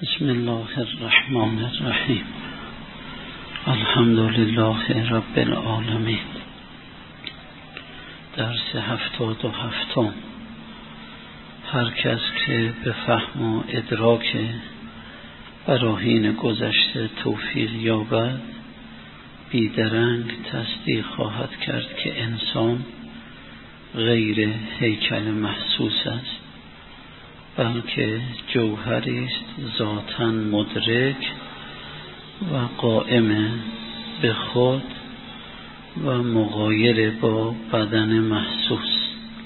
بسم الله الرحمن الرحیم. الحمد لله رب العالمین. درس 77. هر کس که به فهم و ادراک براهین گذشته توفیق یابد، بیدرنگ تصدیق خواهد کرد که انسان غیر هیکل محسوس است، بلکه جوهری است ذاتاً مدرک و قائم به خود و مغایر با بدن محسوس.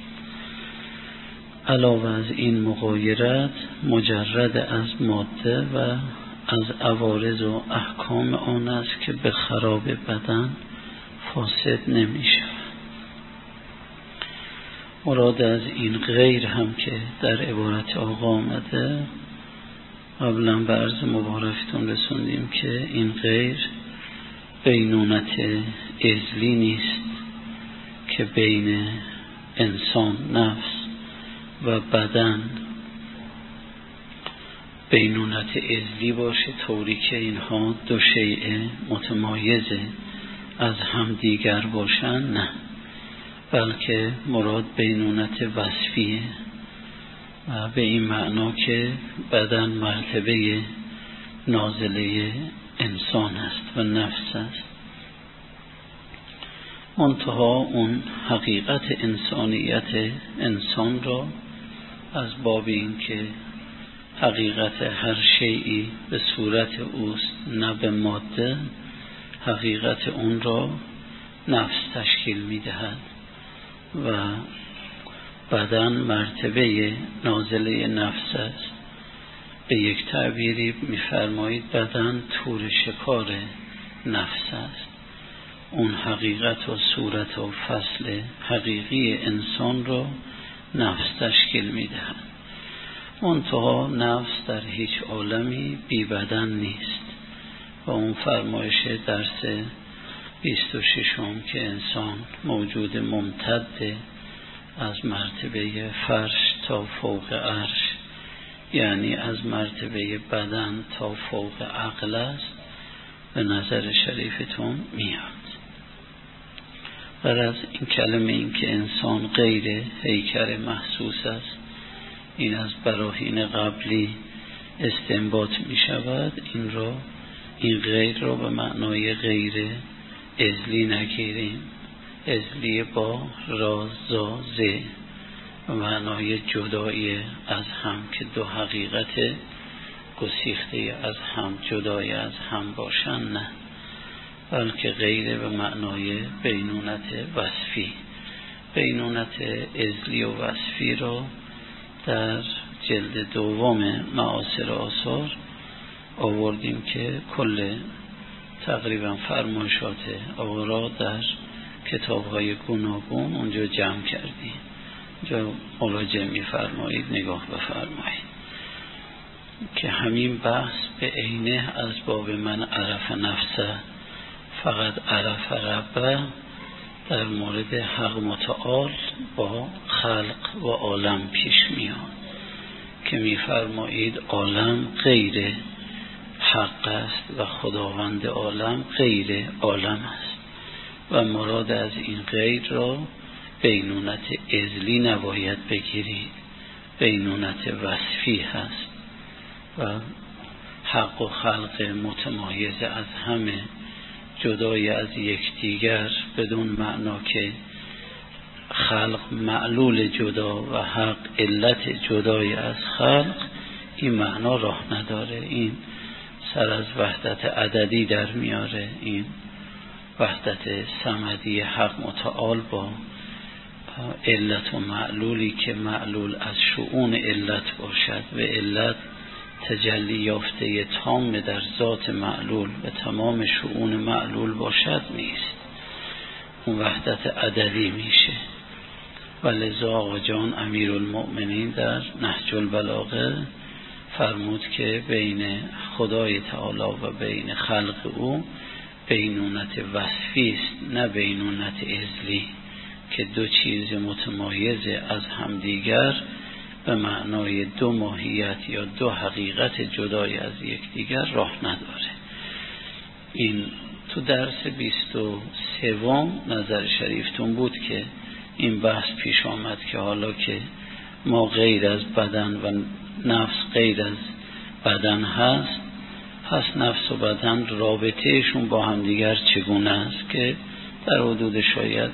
علاوه از این مغایرت مجرد از ماده و از عوارض و احکام آن است که به خراب بدن فاسد نمی شود. مراد از این غیر هم که در عبارت آقا آمده، قبلا به عرض مبارکتون رسوندیم که این غیر بینونت ازلی نیست که بین انسان نفس و بدن بینونت ازلی باشه، طوری که اینها دو شیء متمایز از هم دیگر باشن، نه، بلکه مراد بینونت وصفیه و به این معنا که بدن مرتبه نازله انسان است و نفس است. منتها اون حقیقت انسانیت انسان را از باب این که حقیقت هر شیئی به صورت اوست نه به ماده، حقیقت اون را نفس تشکیل می دهد و بدن مرتبه نازله نفس است. به یک تعبیری می‌فرمایید بدن تور شکار نفس است. اون حقیقت و صورت و فصل حقیقی انسان را نفس تشکیل می‌دهد. منتها نفس در هیچ عالمی بی بدن نیست و اون فرمایش درس 26 که انسان موجود ممتد از مرتبه فرش تا فوق عرش، یعنی از مرتبه بدن تا فوق عقل است، به نظر شریفتون میاد. از این کلمه این که انسان غیر هیکل محسوس است، این از براهین قبلی استنباط می شود. این غیر را به معنای غیر ازلی نگیریم. ازلی با رازازه و معنای جدایی از هم که دو حقیقت گسیخته از هم جدای از هم باشن، نه، بلکه غیر به معنای بینونت وصفی. بینونت ازلی و وصفی را در جلد دوم معاصر آثار آوردیم که کل تقریبا فرمایشات آقا را در کتاب‌های گوناگون اونجا جمع کردیم. اونجا مراجعه می‌فرمایید، نگاه بفرمایید که همین بحث به عینه از باب من عرف نفسه فقط عرف ربه در مورد حق متعال با خلق و عالم پیش میاد که می‌فرمایید عالم غیر حق است و خداوند عالم غیر عالم است و مراد از این غیر را بینونت ازلی نباید بگیرید، بینونت وصفی هست و حق و خلق متمایز از همه، جدای از یکدیگر، بدون معنا که خلق معلول جدا و حق علت جدای از خلق، این معنا راه نداره. این سر از وحدت عددی در میاره. این وحدت صمدی حق متعال با علت و معلولی که معلول از شؤون علت باشد و علت تجلی یافته تام در ذات معلول و تمام شؤون معلول باشد نیست، اون وحدت عددی میشه. ولذا آقا جان امیرالمؤمنین در نهج البلاغه فرمود که بین خدای تعالی و بین خلق او بینونت وصفی است، نه بینونت ازلی، که دو چیز متمایز از همدیگر به معنای دو ماهیت یا دو حقیقت جدای از یکدیگر راه نداره. این تو درس 23 نظر شریفتون بود که این بحث پیش آمد که حالا که ما غیر از بدن و نفس غیر از بدن هست، پس نفس و بدن رابطهشون با همدیگر چگونه است که در حدود شاید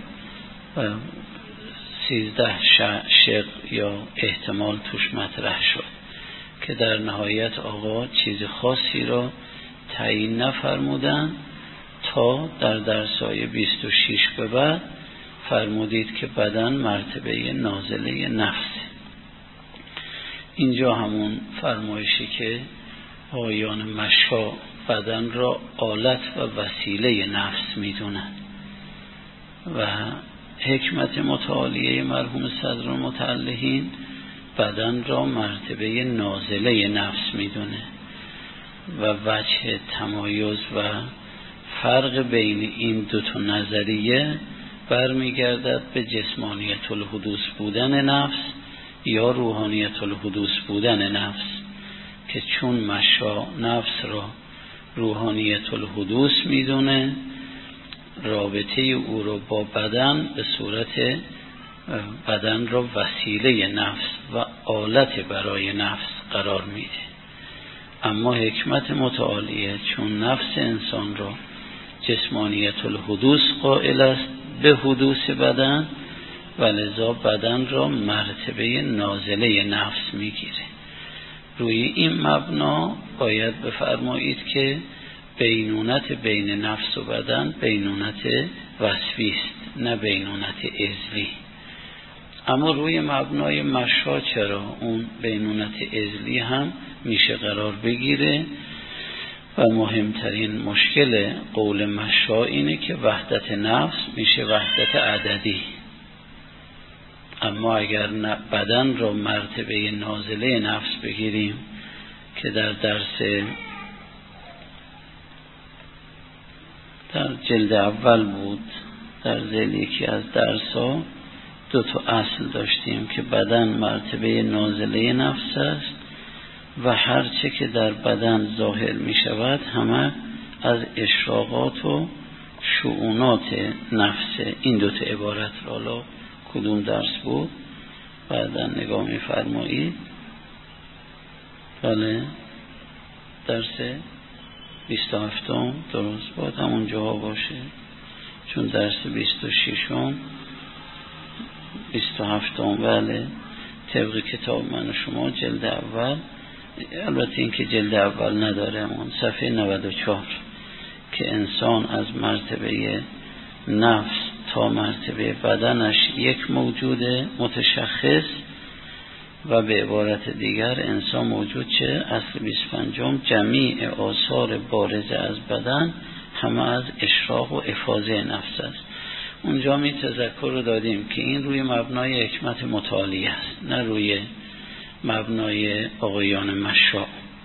13 شق یا احتمال توش مطرح شد که در نهایت آقا چیز خاصی را تعیین نفرمودن تا در درسای 26 به بعد فرمودید که بدن مرتبه نازله نفسه. اینجا همون فرمایشی که آیان مشا بدن را آلت و وسیله نفس میدونن و حکمت متعالیه مرحوم صدرالمتعلهین بدن را مرتبه نازله نفس میدونه و وجه تمایز و فرق بین این دو تا نظریه برمیگردد به جسمانیت الحدوث بودن نفس یا روحانیت الحدوث بودن نفس که چون مشا نفس را روحانیت الحدوث میدونه، رابطه او را با بدن به صورت بدن را وسیله نفس و آلت برای نفس قرار میده. اما حکمت متعالیه چون نفس انسان را جسمانیت الحدوث قائل است به حدوث بدن و لذا بدن را مرتبه نازله نفس میگیره. روی این مبنا باید بفرمایید که بینونت بین نفس و بدن بینونت وصفی است نه بینونت ازلی. اما روی مبنای مشا چرا اون بینونت ازلی هم میشه قرار بگیره و مهمترین مشکل قول مشا اینه که وحدت نفس میشه وحدت عددی. اما اگر بدن را مرتبه نازله نفس بگیریم که در جلد اول بود، در ذیل یکی از درس‌ها دو تا اصل داشتیم که بدن مرتبه نازله نفس است و هرچه که در بدن ظاهر می شود همه از اشراقات و شؤونات نفسه. این دو تا عبارت را حالا کدوم درس بود بعدا نگاه می فرمایید. بله درس 27 درست باید همون جاها باشه چون درس 26 27 بله طبق کتاب من و شما جلد اول، البته این که جلد اول نداره همون صفحه 94 که انسان از مرتبه نفس تا مرتبه بدنش یک موجود متشخص و به عبارت دیگر انسان موجود چه اصل 25 جمیع آثار بارزه از بدن همه از اشراق و افاضه نفس است. اونجا می تذکر رو دادیم که این روی مبنای حکمت متعالی است نه روی مبنای آقایان مشا.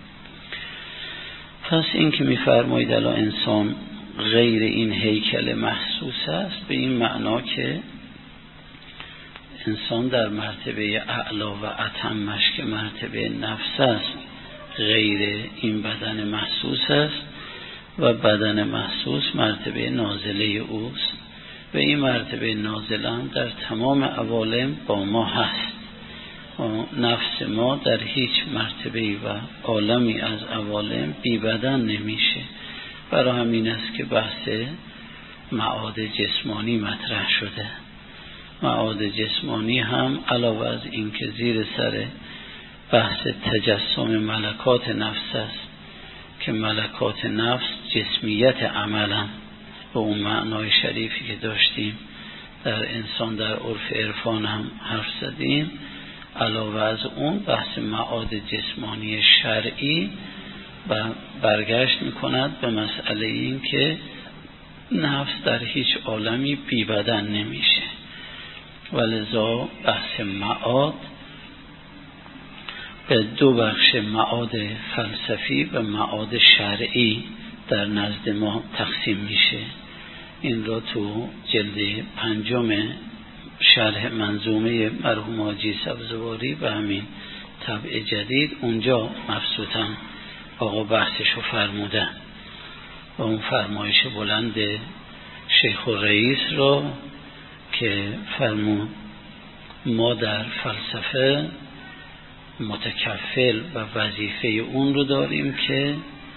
پس این که می فرمایید الان انسان غیر این هیکل محسوس است به این معنا که انسان در مرتبه اعلا و اتمش که مرتبه نفس است غیر این بدن محسوس است و بدن محسوس مرتبه نازله اوست و این مرتبه نازله هم در تمام عوالم با ما هست. نفس ما در هیچ مرتبه و عالمی از عوالم بی بدن نمیشه. برای همین است که بحث معاد جسمانی مطرح شده. معاد جسمانی هم علاوه از این که زیر سر بحث تجسم ملکات نفس است که ملکات نفس جسمیت عملا به اون معنای شریفی که داشتیم در انسان در عرف عرفان هم حرف زدیم، علاوه از اون بحث معاد جسمانی شرعی و برگشت میکند به مسئله این که نفس در هیچ عالمی بی بدن نمیشه ولذا بحث معاد به دو بخش معاد فلسفی و معاد شرعی در نزد ما تقسیم میشه. این را تو جلد 5 شرح منظومه مرحوم حاجی سبزواری به همین طبع جدید، اونجا مبسوطاً آقا بحثشو فرمودن و اون فرمایش بلند شیخ الرئیس رو که فرمود ما در فلسفه متکفل و وظیفه اون رو داریم که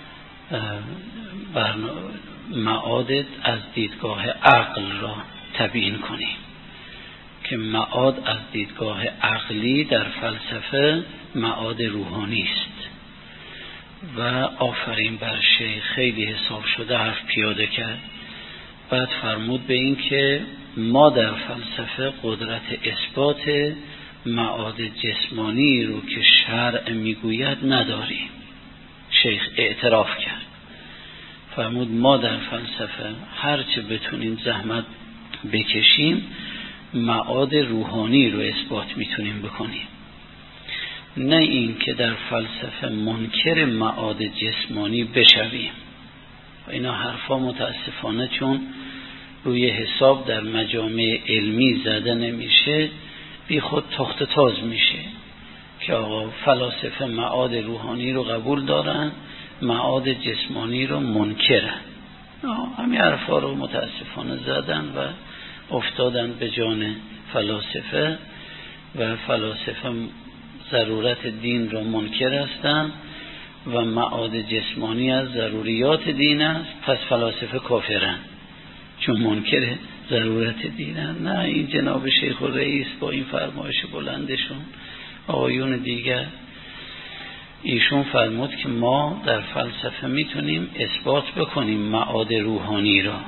معاد از دیدگاه عقل را تبیین کنیم، که معاد از دیدگاه عقلی در فلسفه معاد روحانی است و آفرین بر شیخ خیلی حساب شده حرف پیاده کرد. بعد فرمود به این که ما در فلسفه قدرت اثبات معاد جسمانی رو که شرع میگوید نداریم. شیخ اعتراف کرد، فرمود ما در فلسفه هرچه بتونیم زحمت بکشیم معاد روحانی رو اثبات میتونیم بکنیم، نه این که در فلسفه منکر معاد جسمانی بشویم. و اینا حرفا متاسفانه چون روی حساب در مجامع علمی زده نمیشه، بی خود تخت تاز میشه که آقا فلاسفه معاد روحانی رو قبول دارن، معاد جسمانی رو منکرن. همین حرفا رو متاسفانه زدن و افتادن به جان فلاسفه و فلاسفه ضرورت دین را منکر هستند و معاد جسمانی از ضروریات دین است، پس فلاسفه کافرن چون منکر ضرورت دینن. نه، این جناب شیخ الرئیس با این فرمایش بلندشون، آقایون دیگر، ایشون فرمود که ما در فلسفه میتونیم اثبات بکنیم معاد روحانی را،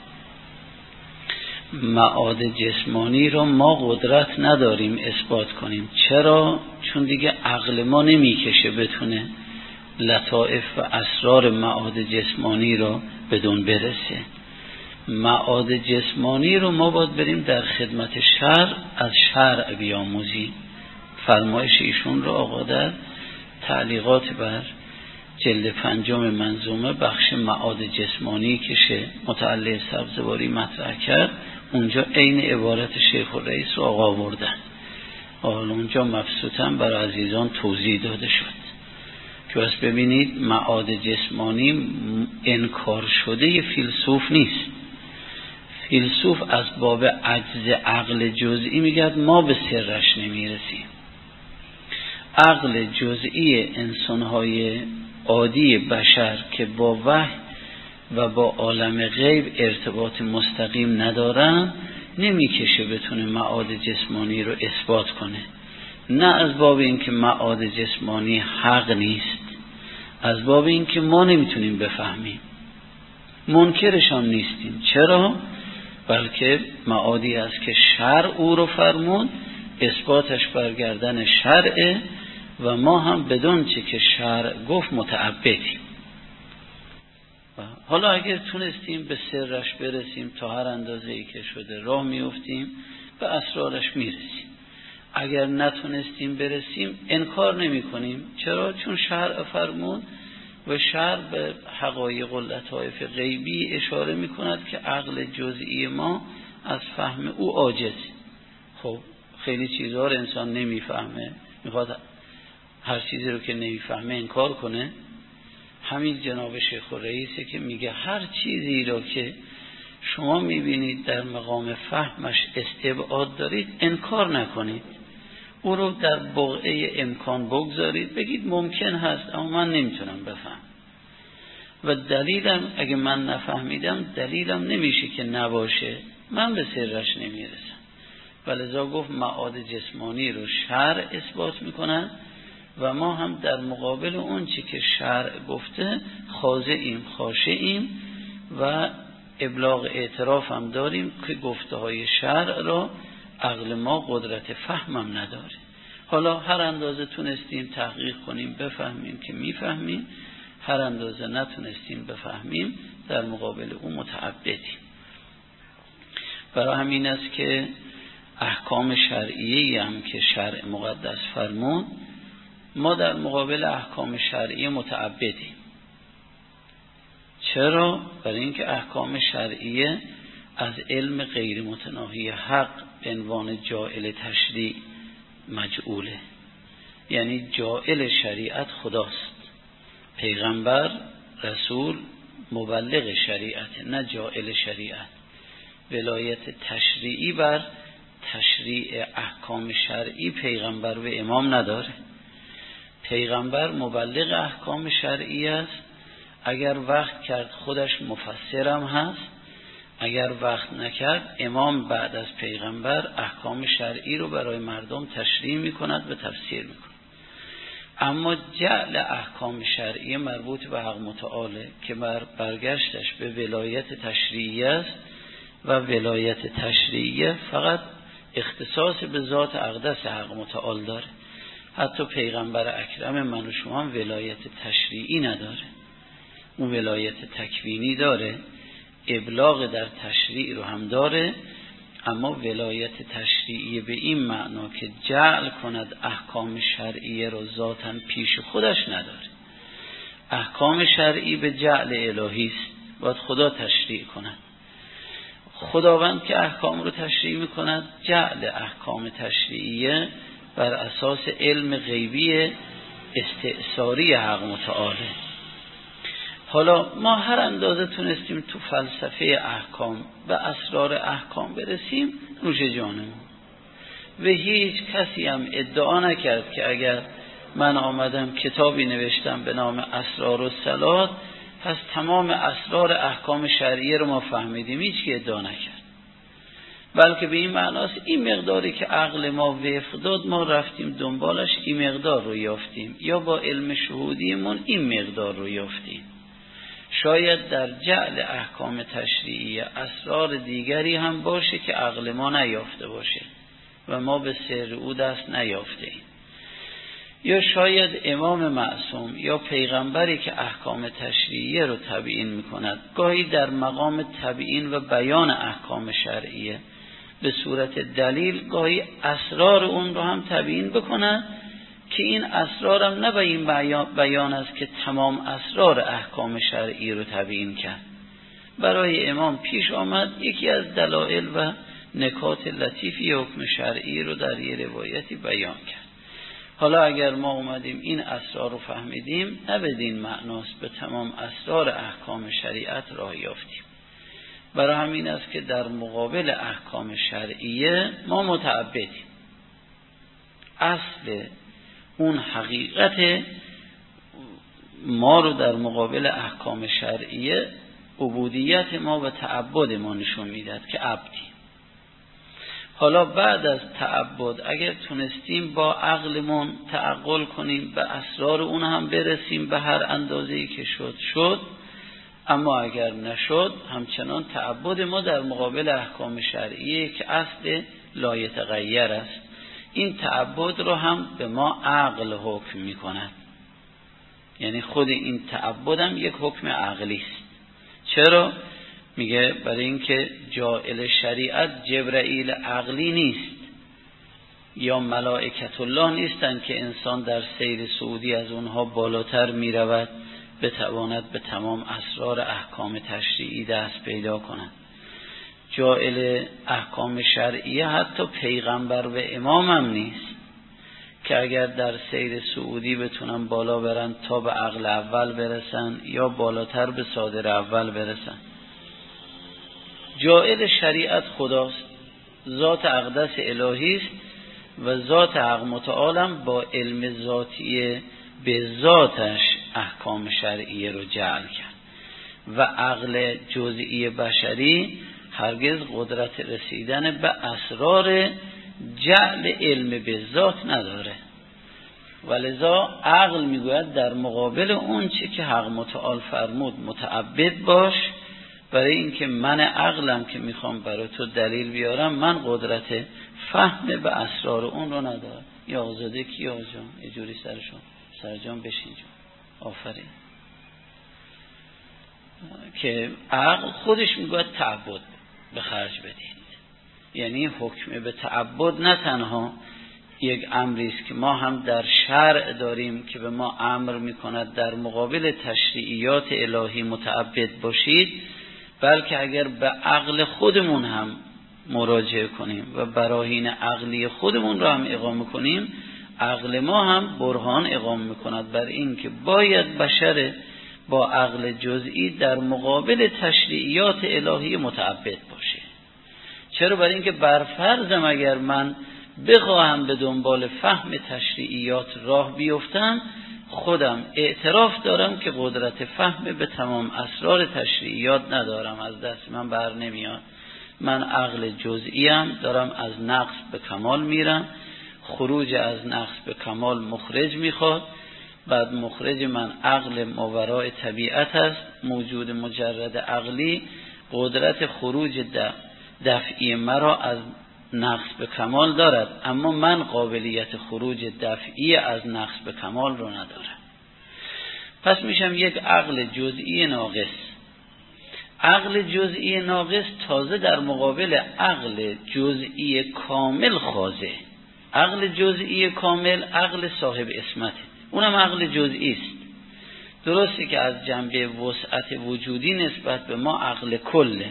معاد جسمانی را ما قدرت نداریم اثبات کنیم. چرا؟ چون دیگه عقل ما نمیکشه بتونه لطائف و اسرار معاد جسمانی را بدون برسه. معاد جسمانی رو ما باید بریم در خدمت شرع، از شرع بیاموزیم. فرمایش ایشون رو آقا در تعلیقات بر جلد 5 منظومه بخش معاد جسمانی که متعلق سبزواری مطرح کرد، اونجا عین عبارت شیخ الرئیس رو آقا آوردن. اونجا مبسوطاً برای عزیزان توضیح داده شد که بس ببینید معاد جسمانی انکار شده فیلسوف نیست. فیلسوف از باب عجز عقل جزئی میگه ما به سرش نمیرسیم. عقل جزئی انسانهای عادی بشر که با وحی و با عالم غیب ارتباط مستقیم ندارن نمیکشه بتونه معاد جسمانی رو اثبات کنه. نه از باب اینکه معاد جسمانی حق نیست، از باب اینکه ما نمیتونیم بفهمیم، منکرش هم نیستیم. چرا؟ بلکه معادی است که شرع او رو فرمود، اثباتش برگردن شرع و ما هم بدون چه که شرع گفت متعبدیم. حالا اگر تونستیم به سرش برسیم تا هر اندازه‌ای که شده راه میافتیم، به اسرارش میرسیم. اگر نتونستیم برسیم انکار نمی کنیم. چرا؟ چون شرع فرمود و شرع به حقایق و لطائف غیبی اشاره می کند که عقل جزئی ما از فهم او عاجز. خب خیلی چیزها رو انسان نمیفهمه، میخواد هر چیزی رو که نمیفهمه انکار کنه. همین جناب شیخ الرئیسه که میگه هر چیزی رو که شما میبینید در مقام فهمش استبعاد دارید انکار نکنید، او رو در بقعه امکان بگذارید، بگید ممکن هست اما من نمیتونم بفهم و دلیلم اگه من نفهمیدم دلیلم نمیشه که نباشه، من به سرش نمیرسم. ولذا گفت معاد جسمانی رو شرع اثبات میکنن و ما هم در مقابل اون چی که شرع گفته خاضعیم، خاشعیم و ابلاغ اعتراف هم داریم که گفته های شرع را عقل ما قدرت فهمم نداره. حالا هر اندازه تونستیم تحقیق کنیم بفهمیم که میفهمیم، هر اندازه نتونستیم بفهمیم در مقابل اون متعبدیم. برای همین است که احکام شرعیه‌ای هم که شرع مقدس فرمود، ما در مقابل احکام شرعی متعبدیم. چرا؟ برای اینکه احکام شرعیه از علم غیر متناهی حق به عنوان جاعل تشریع مجعوله. یعنی جاعل شریعت خداست. پیغمبر رسول مبلغ شریعت، نه جاعل شریعت. ولایت تشریعی بر تشریع احکام شرعی پیغمبر و امام نداره. پیغمبر مبلغ احکام شرعی است، اگر وقت کرد خودش مفسرم هست، اگر وقت نکرد امام بعد از پیغمبر احکام شرعی رو برای مردم تشریح میکند و تفسیر میکند. اما جعل احکام شرعی مربوط به حق متعاله که برگشتش به ولایت تشریعی است و ولایت تشریعی فقط اختصاص به ذات اقدس حق متعال داره. حتی پیغمبر اکرم من و شما ولایت تشریعی نداره، اون ولایت تکوینی داره، ابلاغ در تشریع رو هم داره، اما ولایت تشریعی به این معنا که جعل کند احکام شرعی رو ذاتاً پیش خودش نداره. احکام شرعی به جعل الهی است، باید خدا تشریع کند. خداوند که احکام رو تشریع میکند، جعل احکام تشریعیه بر اساس علم غیبی استئثاری حق متعاله. حالا ما هر اندازه تونستیم تو فلسفه احکام و اسرار احکام برسیم نوش جانمون. و هیچ کسی هم ادعا نکرد که اگر من آمدم کتابی نوشتم به نام اسرار الصلات پس تمام اسرار احکام شرعیه رو ما فهمیدیم. هیچ کی ادعا نکرد. بلکه به این معناست این مقداری که عقل ما وفق داد ما رفتیم دنبالش، این مقدار رو یافتیم، یا با علم شهودیمون این مقدار رو یافتیم. شاید در جعل احکام تشریعی اسرار دیگری هم باشه که عقل ما نیافته باشه و ما به سر او دست نیافته ایم. یا شاید امام معصوم یا پیغمبری که احکام تشریعی رو تبیین میکند گاهی در مقام تبیین و بیان احکام شرعیه به صورت دلیل گاهی اسرار اون رو هم تبیین بکند که این اسرار هم نه به این بیان است که تمام اسرار احکام شرعی رو تبیین کرد. برای امام پیش آمد یکی از دلائل و نکات لطیفی حکم شرعی رو در یه روایتی بیان کرد. حالا اگر ما اومدیم این اسرار رو فهمیدیم نه بدین معناست به تمام اسرار احکام شریعت راه یافتیم. برای همین است که در مقابل احکام شرعیه ما متعبدیم. اصل اون حقیقت ما رو در مقابل احکام شرعیه عبودیت ما و تعبد ما نشون میداد که عبدی. حالا بعد از تعبد اگر تونستیم با عقلمون تعقل کنیم به اسرار اون هم برسیم به هر اندازه‌ای که شد، اما اگر نشد همچنان تعبد ما در مقابل احکام شرعیه که اصل لا یتغیر است. این تعبد رو هم به ما عقل حکم میکند، یعنی خود این تعبد هم یک حکم عقلی است. چرا؟ میگه برای اینکه جاعل شریعت جبرائیل عقلی نیست یا ملائکت الله نیستن که انسان در سیر صعودی از اونها بالاتر میرود بتواند به تمام اسرار احکام تشریعی دست پیدا کند. جاعل احکام شرعیه حتی پیغمبر و امام هم نیست که اگر در سیر صعودی بتونن بالا برن تا به عقل اول برسن یا بالاتر به صادر اول برسن. جاعل شریعت خداست، ذات اقدس الهی است و ذات حق متعالم با علم ذاتی به ذاتش احکام شرعیه رو جعل کرد و عقل جزئی بشری هرگز قدرت رسیدن به اسرار جعل علم به ذات نداره. ولذا عقل میگوید در مقابل اون چه که حق متعال فرمود متعبد باش، برای اینکه من عقلم که میخوام برای تو دلیل بیارم من قدرت فهم به اسرار اون رو ندارم. یا آزاده کی آجام یه جوری سرجام بشین جان. آفرین. که عقل خودش میگوید تعبد به خرج بدید، یعنی حکم به تعبد نه تنها یک امری است که ما هم در شرع داریم که به ما امر میکند در مقابل تشریعیات الهی متعبد باشید، بلکه اگر به عقل خودمون هم مراجعه کنیم و براهین عقلی خودمون رو هم اقامه کنیم عقل ما هم برهان اقامه میکند بر این که باید بشر با عقل جزئی در مقابل تشریعیات الهی متعبد باشه. چرا؟ برای اینکه برفرضم اگر من بخواهم به دنبال فهم تشریعیات راه بیفتم، خودم اعتراف دارم که قدرت فهم به تمام اسرار تشریعیات ندارم، از دست من بر نمیاد. من عقل جزئیم، دارم از نقص به کمال میرم، خروج از نقص به کمال مخرج میخواد، بعد مخرج من عقل ماورای طبیعت است. موجود مجرد عقلی قدرت خروج دفعی مرا از نقص به کمال دارد، اما من قابلیت خروج دفعی از نقص به کمال رو ندارم. پس میشم یک عقل جزئی ناقص. عقل جزئی ناقص تازه در مقابل عقل جزئی کامل خاضع. عقل جزئی کامل عقل صاحب اسمته، اونم عقل جزئی است. درسته که از جنبه وسعت وجودی نسبت به ما عقل کله،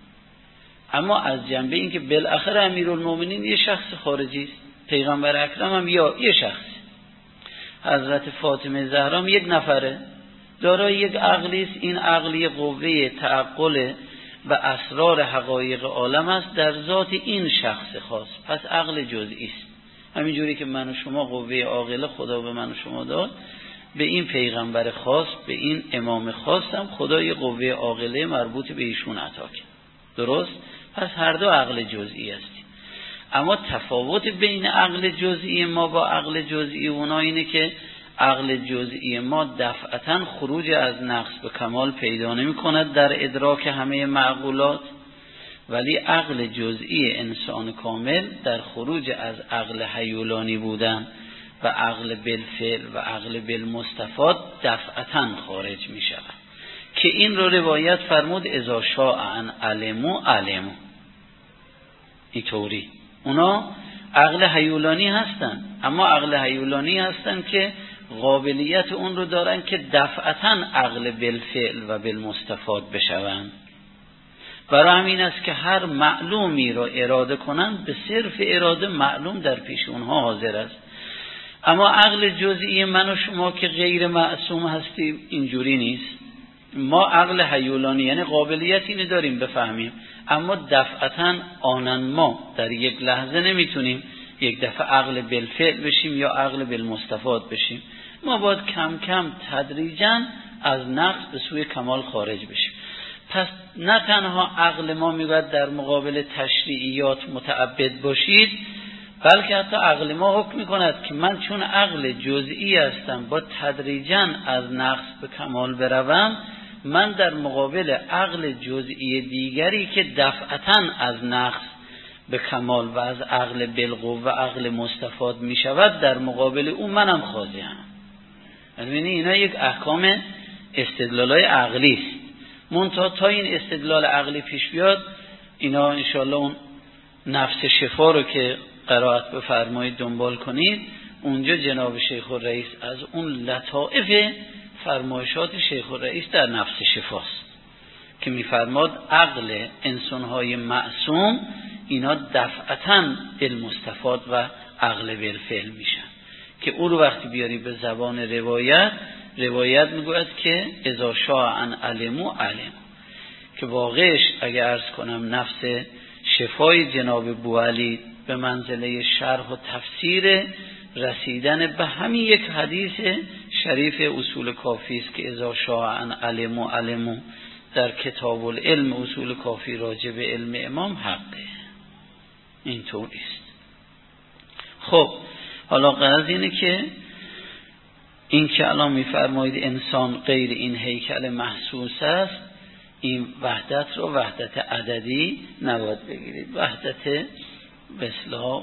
اما از جنبه این که بالاخره امیرالمومنین یه شخص خارجی است، پیغمبر اکرم هم یه شخص، حضرت فاطمه زهرا هم یک نفره، دارای یک عقلی است. این عقلی قوه تعقل و اسرار حقایق عالم است در ذات این شخص خاص، پس عقل جزئی است. همینجوری که من و شما قوه عاقله خدا به من و شما داد، به این پیغمبر خاص، به این امام خاص هم خدا یه قوه عاقله مربوط به ایشون عطا کرد. درست؟ پس هر دو عقل جزئی هستیم. اما تفاوت بین عقل جزئی ما با عقل جزئی اونا اینه که عقل جزئی ما دفعتاً خروج از نقص به کمال پیدا نمی کند در ادراک همه معقولات، ولی عقل جزئی انسان کامل در خروج از عقل هیولانی بودن و عقل بالفعل و عقل بالمستفاد دفعتاً خارج می شود، که این رو روایت فرمود اذا شاء ان علموا علموا. اینطوری اونا عقل هیولانی هستن، اما عقل هیولانی هستن که قابلیت اون رو دارن که دفعتاً عقل بالفعل و بالمستفاد بشوند. برای همین است که هر معلومی را اراده کنند به صرف اراده معلوم در پیش اونها حاضر است. اما عقل جزئی من و شما که غیر معصوم هستیم اینجوری نیست. ما عقل هیولانی یعنی قابلیت اینو داریم بفهمیم، اما دفعتاً آنن ما در یک لحظه نمیتونیم یک دفعه عقل بالفعل بشیم یا عقل بالمستفاد بشیم. ما باید کم کم تدریجاً از نقص به سوی کمال خارج بشیم. پس نه تنها عقل ما میگوید در مقابل تشریعیات متعبد باشید، بلکه حتی عقل ما حکم میکند که من چون عقل جزئی هستم با تدریجاً از نقص به کمال بروم، من در مقابل عقل جزئی دیگری که دفعتاً از نقص به کمال و از عقل بالقوه و عقل مستفاد میشود، در مقابل اون منم خاضعم. یعنی اینا یک احکام استدلالای عقلی است. منتها تا این استدلال عقلی پیش بیاد، اینا انشاءالله اون نفس شفا رو که قرائت بفرمایید دنبال کنید، اونجا جناب شیخ الرئیس از اون لطائف فرمایشات شیخ الرئیس در نفس شفاست که میفرماد عقل انسانهای معصوم اینا دفعتاً بالمستفاد و عقل بالفعل میشن، که او رو وقتی بیاری به زبان روایت میگوید که اذا شاء ان علموا علموا، که واقعش اگه عرض کنم نفس شفای جناب بوعلی به منزله شرح و تفسیر رسیدن به همین یک حدیث شریف اصول کافی است که اذا شاء ان علموا علموا در کتاب العلم اصول کافی راجع به علم امام حقه. اینطور است. خب حالا غرض اینه که این که الان میفرمایید انسان غیر این هیکل محسوس است، این وحدت رو وحدت عددی نباید بگیرید، وحدت به اصطلاح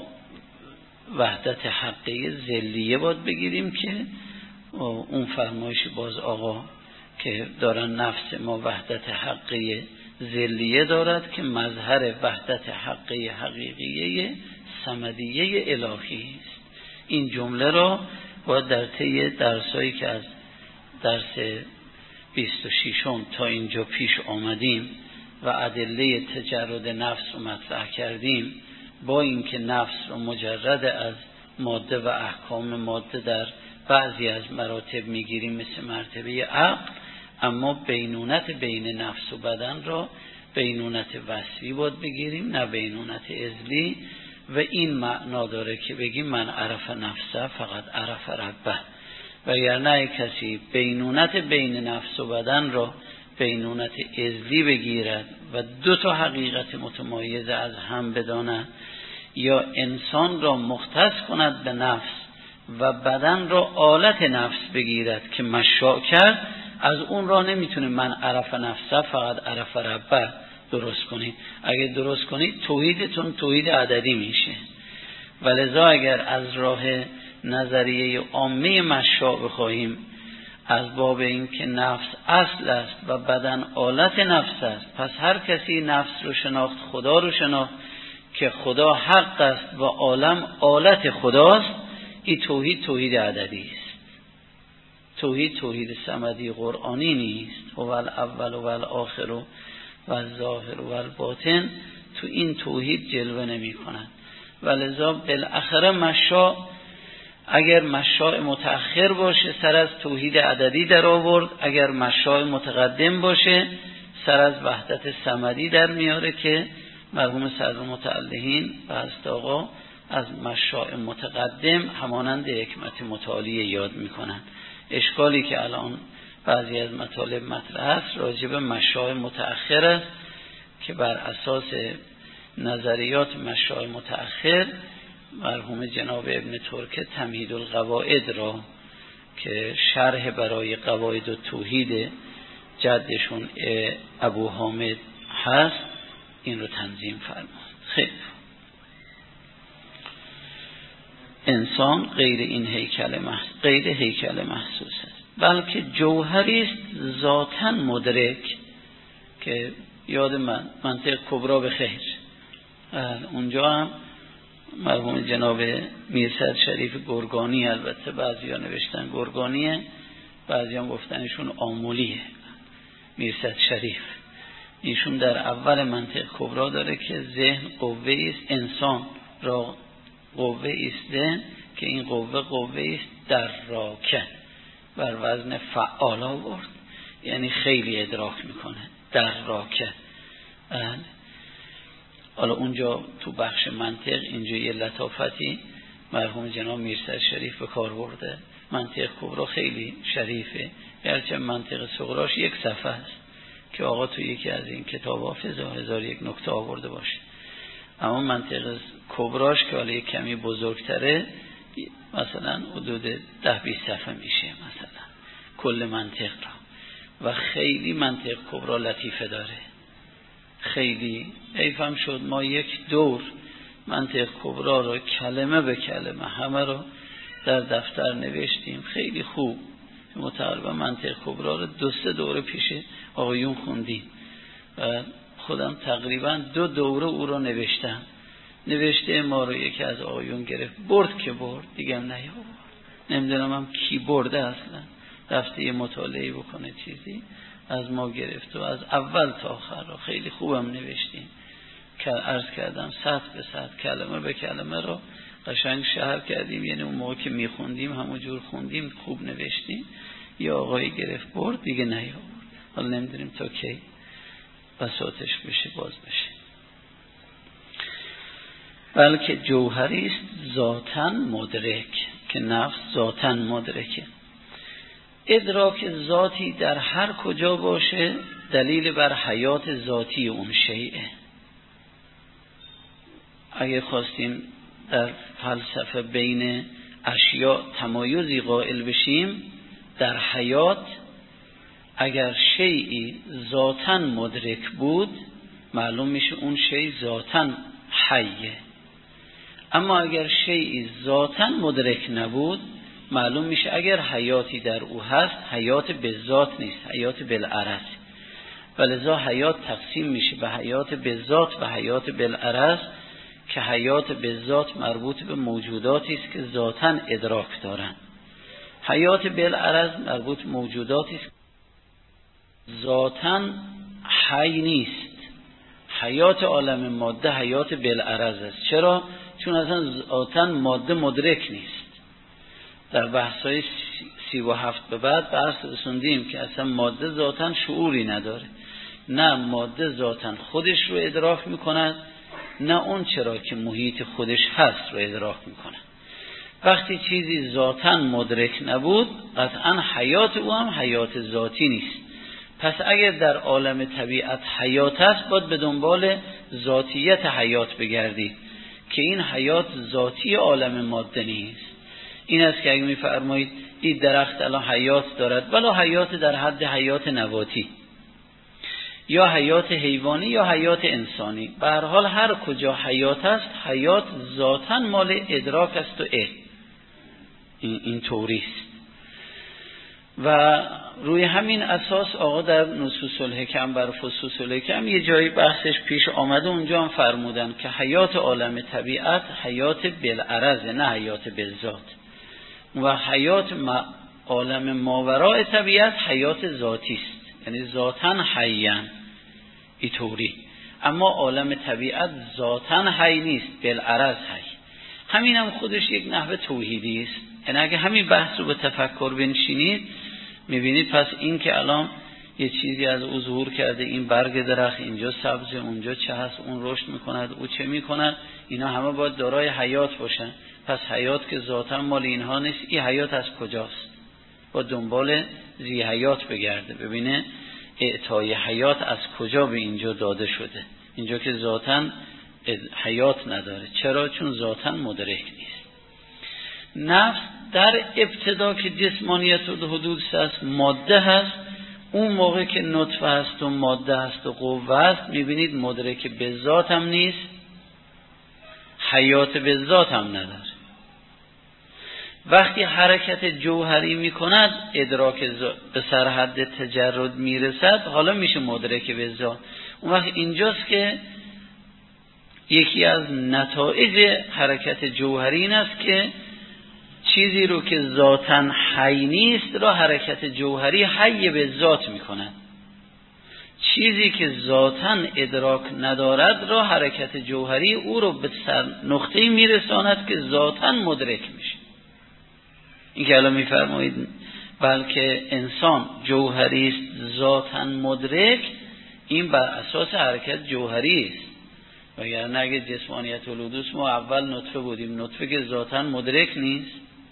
وحدت حقیقی ذلیه باید بگیریم که اون فرمایش باز آقا که دارن نفس ما وحدت حقیقی ذلیه دارد که مظهر وحدت حقیقی حقیقیه صمدیه الهی است. این جمله را باید در طی درسایی که از درس 26 تا اینجا پیش آمدیم و ادله تجرد نفس رو مطرح کردیم، با اینکه نفس رو مجرد از ماده و احکام ماده در بعضی از مراتب میگیریم مثل مرتبه عقل، اما بینونت بین نفس و بدن را بینونت وصفی باید بگیریم نه بینونت ازلی. و این معنا داره که بگیم من عرف نفسه فقط عرف ربه، وگرنه کسی بینونت بین نفس و بدن را بینونت ازلی بگیرد و دو تا حقیقت متمایز از هم بداند، یا انسان را مختص کند به نفس و بدن را آلت نفس بگیرد که مشاء کرد، از اون را نمیتونه من عرف نفسه فقط عرف ربه درست کنید. اگه درست کنید توحیدتون توحید عددی میشه. ولذا اگر از راه نظریه عامه مشاء بخواهیم، از باب این که نفس اصل است و بدن آلت نفس است، پس هر کسی نفس رو شناخت، خدا رو شناخت که خدا حق است و عالم آلت خداست، این توحید عددی است. توحید صمدی قرآنی نیست. هو الاول و الاخر و الظاهر و الباطن تو این توحید جلوه نمی کند. ولذا بالاخره مشاء، اگر مشاء متأخر باشه سر از توحید عددی در آورد، اگر مشاء متقدم باشه سر از وحدت صمدی در میاره که مرحوم صدر متعلهین و حضرت آقا از مشاء متقدم همانند حکمت متعالیه یاد میکنن. اشکالی که الان بعضی از مطالب مطرح است راجع به مشاء متأخر است که بر اساس نظریات مشاء متأخر مرحوم جناب ابن ترکه تمهید القواعد را که شرح برای قواعد و توحید جدشون ابو حامد هست این رو تنظیم فرمود. خیلی انسان غیر این هیکل محسوس است، بلکه جوهری است ذاتاً مدرک، که یاد منطق کبرا به خیر اونجا هم مرحوم جناب میرصد شریف گرگانی، البته بعضی ها نوشتن گرگانیه، بعضی هم گفتنشون آمولیه، میرصد شریف ایشون در اول منطق کبرا داره که ذهن قوه است، انسان را قوه است ذهن، که این قوه است در راکه، بر وزن فعال آورد، یعنی خیلی ادراک میکنه در راکه. حالا اونجا تو بخش منطق اینجا یه لطافتی مرحوم جناب میرصد شریف به کار برده. منطق کبرا خیلی شریفه، گرچه منطق صغراش یک صفحه است که آقا تو یکی از این کتاب حافظ 1001 نکته آورده باشه، اما منطق کبراش که حالا یک کمی بزرگتره مثلا حدود 10-20 صفحه میشه مثلا کل منطق را، و خیلی منطق کبرا لطیفه داره. خیلی حیفم شد ما یک دور منطق کبرا رو کلمه به کلمه همه رو در دفتر نوشتیم، خیلی خوب. متقریبا منطق کبرا رو 2-3 دوره پیش آقایون خوندیم و خودم تقریبا 2 دوره او رو نوشتم. نوشته ما رو یکی از آقایون گرفت، برد که برد دیگه هم نیاورد، نمیدونم هم کی برده اصلا، رفته یه مطالعه بکنه چیزی از ما گرفت و از اول تا آخر رو خیلی خوبم نوشتیم که عرض کردم 100 به 100 کلمه به کلمه رو قشنگ شرح کردیم، یعنی اون موقع که میخوندیم همونجور خوندیم، خوب نوشتیم. یا آقایی گرفت برد دیگه نیاورد، حالا نمیدونیم تا کی بساطش بشه باز بشه. بلکه جوهری است ذاتاً مدرک، که نفس ذاتاً مدرکه. ادراک ذاتی در هر کجا باشه دلیل بر حیات ذاتی اون شیئه. اگه خواستیم در فلسفه بین اشیاء تمایزی قائل بشیم، در حیات اگر شیئی ذاتاً مدرک بود معلوم میشه اون شیء ذاتاً حیه، اما اگر شیئی ذاتاً مدرک نبود معلوم میشه اگر حیاتی در او هست حیات به ذات نیست، حیات بالعرض. ولذا حیات تقسیم میشه به حیات به ذات و حیات بالعرض، که حیات به ذات مربوط به موجوداتی است که ذاتاً ادراک دارن، حیات بالعرض مربوط به موجوداتی است ذاتاً حی نیست. حیات عالم ماده حیات بالعرض است. چرا؟ چون اصلا ذاتاً ماده مدرک نیست. در بحث‌های 37 به بعد بحث رسوندیم که اصلا ماده ذاتاً شعوری نداره، نه ماده ذاتاً خودش رو ادراک میکند، نه اون چرا که محیط خودش هست رو ادراک میکنه. وقتی چیزی ذاتاً مدرک نبود، قطعاً حیات او هم حیات ذاتی نیست. پس اگر در عالم طبیعت حیات است، باید به دنبال ذاتیت حیات بگردید که این حیات ذاتی عالم ماده نیست. این است که اگه میفرمایید این درخت الان حیات دارد، ولی حیات در حد حیات نباتی یا حیات حیوانی یا حیات انسانی، به هر حال هر کجا حیات است، حیات ذاتاً مال ادراک است و علم. این طوری است. و روی همین اساس آقا در نصوص الحکم بر فصوص الحکم یه جایی بحثش پیش آمده، اونجا هم فرمودن که حیات عالم طبیعت حیات بالعرض، نه حیات بالذات، و حیات عالم ماوراء طبیعت حیات ذاتی است، یعنی ذاتاً حیان اینطوری. اما عالم طبیعت ذاتاً حی نیست، بالعرض حی. همین هم خودش یک نحو توحیدی است. یعنی اگه همین بحث رو به تفکر بنشینید، میبینید پس این که الان یه چیزی از او ظهور کرده، این برگ درخت اینجا سبزه، اونجا چه هست، اون رشد میکند، او چه میکند، اینا همه باید دارای حیات باشن. پس حیات که ذاتاً مال اینها نیست، این حیات از کجاست؟ با دنبال زی حیات بگرده، ببینه اعطای حیات از کجا به اینجا داده شده. اینجا که ذاتاً حیات نداره. چرا؟ چون ذاتاً مدرک نیست. نفس در ابتدا که جسمانیت و حدود هست، ماده هست، اون موقع که نطفه هست و ماده هست و قوه هست، میبینید مدرک به ذات هم نیست، حیات به ذات هم نداره. وقتی حرکت جوهری میکند، ادراک به سرحد تجرد میرسد، حالا میشه مدرک به ذات. اون وقت اینجاست که یکی از نتایج حرکت جوهری این است که چیزی رو که ذاتاً حی نیست را حرکت جوهری حی به ذات میکند. چیزی که ذاتاً ادراک ندارد را حرکت جوهری او رو به نقطه‌ای میرساند که ذاتاً مدرک میشه. این که الان میفرمایید بلکه انسان جوهری است ذاتاً مدرک، این بر اساس حرکت جوهری است. وگرنه اگه جسمانیت الحدوث ما اول نطفه بودیم، نطفه که ذاتاً مدرک نیست،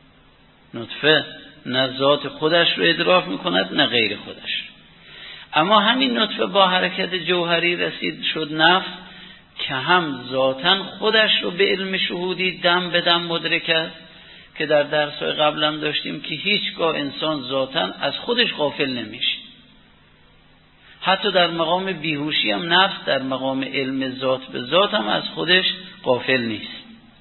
نطفه نه ذات خودش رو ادراک میکند نه غیر خودش. اما همین نطفه با حرکت جوهری رسید شد نفس که هم ذاتاً خودش رو به علم شهودی دم به دم مدرک است، که در درس‌های قبلم داشتیم که هیچگاه انسان ذاتاً از خودش غافل نمیشه. حتی در مقام بیهوشی هم نفس در مقام علم ذات به ذات هم از خودش غافل نیست.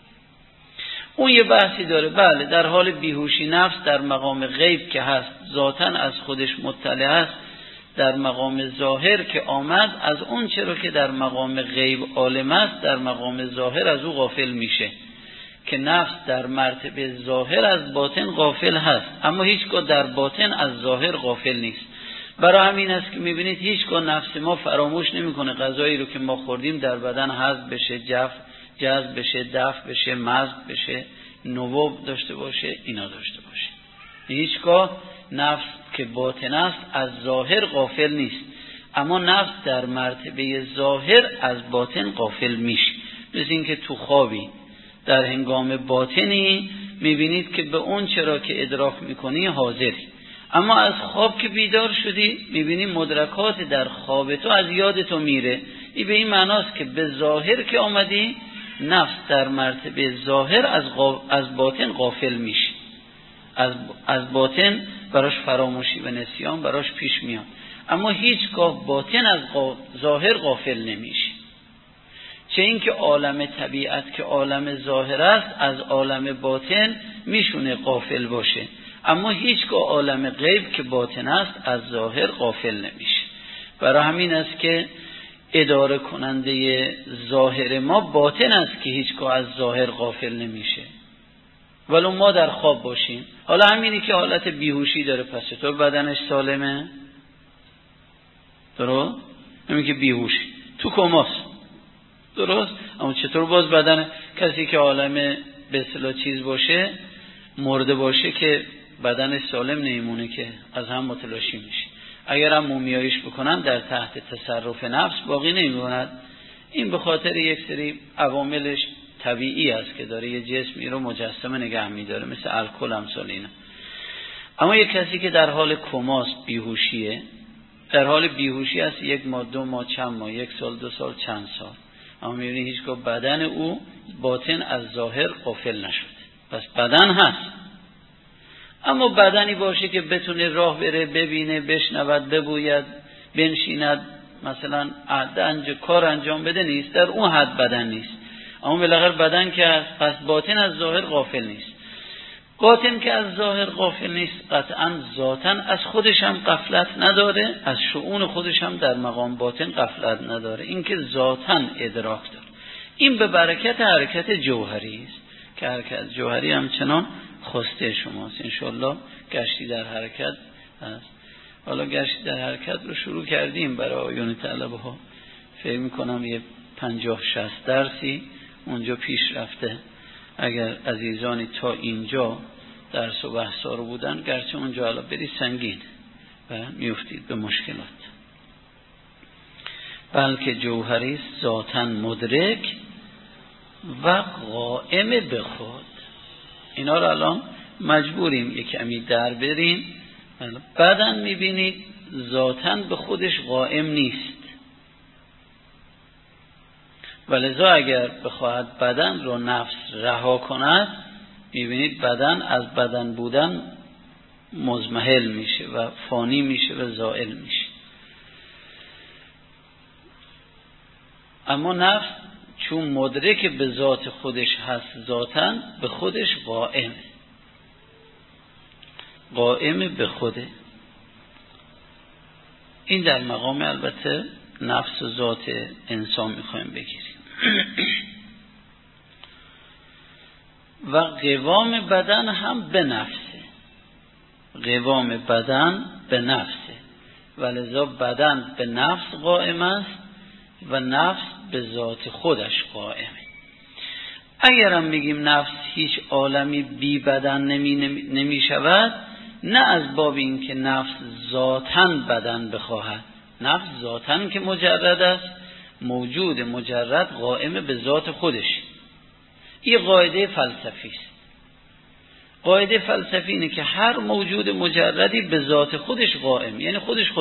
اون یه بحثی داره، بله در حال بیهوشی نفس در مقام غیب که هست ذاتاً از خودش مطلع است، در مقام ظاهر که آمد از اون چرا که در مقام غیب عالم است، در مقام ظاهر از او غافل میشه، که نفس در مرتبه ظاهر از باطن غافل هست، اما هیچگاه در باطن از ظاهر غافل نیست. برای همین است که میبینید هیچگاه نفس ما فراموش نمیکنه غذایی رو که ما خوردیم در بدن هضم بشه، جذب بشه، دفع بشه، مزج بشه، نوب داشته باشه، اینا داشته باشه. هیچگاه نفس که باطن است از ظاهر غافل نیست، اما نفس در مرتبه ظاهر از باطن غافل میشه. مثل این که تو خوابی در هنگام باطنی میبینید که به اون چرا که ادراک میکنی حاضری، اما از خواب که بیدار شدی میبینی مدرکات در خواب تو از یاد تو میره. این به این معناست که به ظاهر که آمدی، نفس در مرتبه ظاهر از باطن غافل میشه، از باطن براش فراموشی و نسیان براش پیش میاد، اما هیچگاه باطن از ظاهر غافل نمیشه. چه اینکه عالم طبیعت که عالم ظاهر است از عالم باطن میشونه غافل باشه، اما هیچگاه عالم غیب که باطن است از ظاهر غافل نمیشه. برای همین است که اداره کننده ظاهر ما باطن است که هیچگاه از ظاهر غافل نمیشه، ولو ما در خواب باشیم. حالا همینی که حالت بیهوشی داره، پس چطور بدنش سالمه؟ درست؟ همین که بیهوشی تو کماست، درست. اما چطور باز بدن کسی که عالم به اصطلاح چیز باشه، مرده باشه، که بدن سالم نمیمونه، که از هم متلاشی میشه. اگر هم مومیاییش بکنن در تحت تصرف نفس باقی نمیموند. این به خاطر یک سری عواملش طبیعی است که داره یه جسمی رو مجسمه نگه میداره، مثل الکل امثال اینا. اما یک کسی که در حال کماست، بیهوشیه، در حال بیهوشی است، 1 ماه 2 ماه چند ماه، 1 سال 2 سال چند سال، اما میبینی هیچگاه بدن او باطن از ظاهر غافل نشده. پس بدن هست، اما بدنی باشه که بتونه راه بره، ببینه، بشنود، ببوید، بنشیند، مثلا کار انجام بده، نیست. در اون حد بدن نیست. اما بالاخره بدن که هست، پس باطن از ظاهر غافل نیست. باطن که از ظاهر غافل نیست، قطعا ذاتاً از خودش هم غفلت نداره، از شؤون خودش هم در مقام باطن غفلت نداره. این که ذاتاً ادراک داره. این به برکت حرکت جوهری است که حرکت جوهری همچنان خواسته شماست. انشالله گشتی در حرکت هست. حالا گشتی در حرکت رو شروع کردیم برای آیون طلبه ها. فکر میکنم یه 50-60 درسی اونجا پیش رفته. اگر عزیزانی تا اینجا درس و بحثا رو بودن، گرچه اونجا حالا بری سنگین و میفتید به مشکلات. بلکه جوهری ذاتاً مدرک و قائم به خود. اینا رو الان مجبوریم یک کمی در بریم. بدن میبینید ذاتاً به خودش قائم نیست، ولذا اگر بخواهد بدن رو نفس رها کند، میبینید بدن از بدن بودن مزمحل میشه و فانی میشه و زائل میشه. اما نفس چون مدرک به ذات خودش هست، ذاتاً به خودش قائم به خوده. این در مقام البته نفس و ذات انسان میخوایم بگیریم. و قوام بدن هم به نفسه. قوام بدن به نفسه، ولذا بدن به نفس قائم است و نفس به ذات خودش قائمه. اگر هم میگیم نفس هیچ عالمی بی بدن نمی شود، نه از باب این که نفس ذاتاً بدن بخواهد. نفس ذاتاً که مجرد است، موجود مجرد قائم به ذات خودش. این قاعده فلسفی است. قاعده فلسفی اینه که هر موجود مجردی به ذات خودش قائم، یعنی خودش.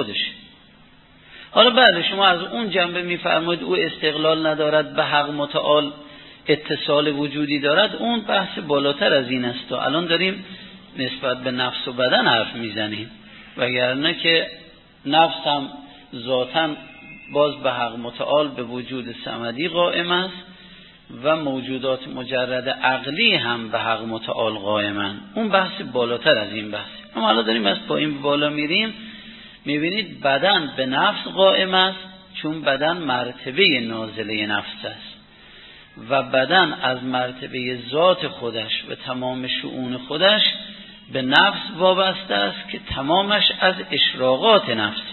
حالا بله، شما از اون جنبه میفرمایید او استقلال ندارد، به حق متعال اتصال وجودی دارد، اون بحث بالاتر از این است. و الان داریم نسبت به نفس و بدن حرف میزنیم، وگرنه که نفس هم ذاتاً باز به حق متعال به وجود صمدی قائم است و موجودات مجرد عقلی هم به حق متعال قائمن. اون بحث بالاتر از این بحث. اما حالا داریم از پایین بالا میریم، میبینید بدن به نفس قائم است، چون بدن مرتبه نازله نفس است و بدن از مرتبه ذات خودش و تمام شؤون خودش به نفس وابسته است که تمامش از اشراقات نفسه.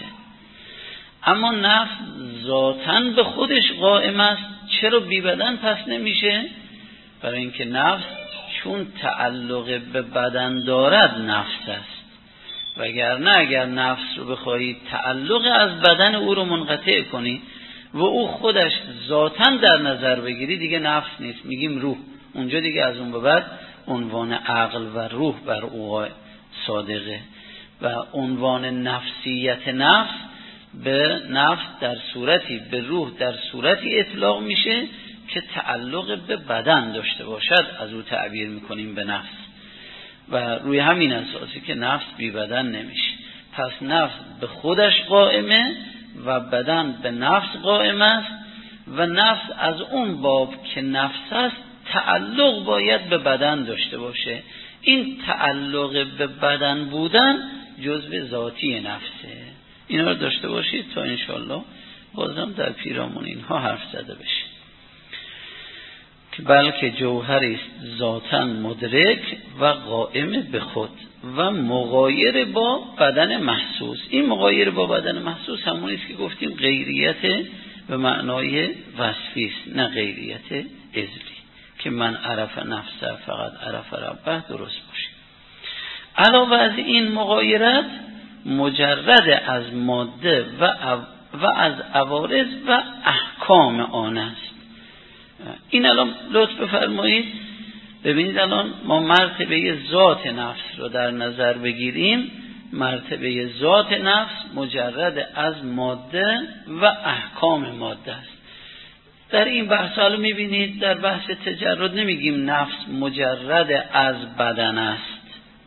اما نفس ذاتاً به خودش قائم است. چرا بی بدن پس نمیشه؟ برای اینکه نفس چون تعلق به بدن دارد نفس است، وگرنه اگر نفس رو بخواهید تعلق از بدن او رو منقطع کنی و او خودش ذاتاً در نظر بگیری، دیگه نفس نیست، میگیم روح. اونجا دیگه از اون به بعد عنوان عقل و روح بر او صادقه و عنوان نفسیت نفس به نفس در صورتی، به روح در صورتی اطلاق میشه که تعلق به بدن داشته باشد، از او تعبیر میکنیم به نفس. و روی همین اساسی که نفس بی بدن نمیشه. پس نفس به خودش قائمه و بدن به نفس قائم است و نفس از اون باب که نفس است تعلق باید به بدن داشته باشه. این تعلق به بدن بودن جزء ذاتی نفسه. اینا رو داشته باشید تا انشالله بازم در پیرامون اینها حرف زده بشه. که بلکه جوهری است ذاتاً مدرک و قائم به خود و مغایر با بدن محسوس. این مغایر با بدن محسوس همونیست که گفتیم غیریت به معنای وصفی است نه غیریت ازلی که من عرف نفسه فقط عرف ربه درست باشه. علاوه از این مغایرت مجرد از ماده و از عوارض و احکام آن است. این الان لطف بفرمایید ببینید الان ما مرتبه ذات نفس رو در نظر بگیریم. مرتبه ذات نفس مجرد از ماده و احکام ماده است. در این بحث حالا میبینید در بحث تجرد نمیگیم نفس مجرد از بدن است.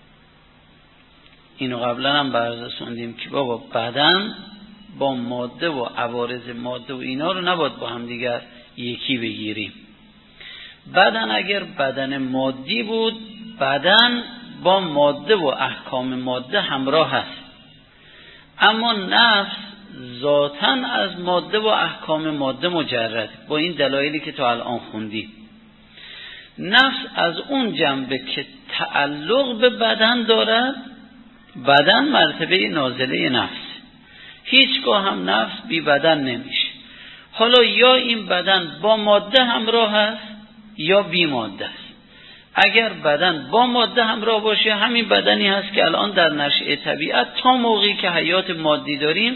اینو قبلا هم بررسوندیم که بابا بدن با ماده و عوارض ماده و اینا رو نباید با هم دیگر یکی بگیریم. بدن اگر بدن مادی بود بدن با ماده و احکام ماده همراه هست، اما نفس ذاتاً از ماده و احکام ماده مجرد با این دلایلی که تا الان خوندیم. نفس از اون جنبه که تعلق به بدن دارد، بدن مرتبه نازله نفس، هیچگاه هم نفس بی بدن نمیشه. حالا یا این بدن با ماده همراه است یا بی ماده است. اگر بدن با ماده همراه باشه همین بدنی هست که الان در نشأه طبیعت تا موقعی که حیات مادی داریم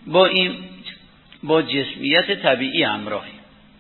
با جسمیت طبیعی همراهیم.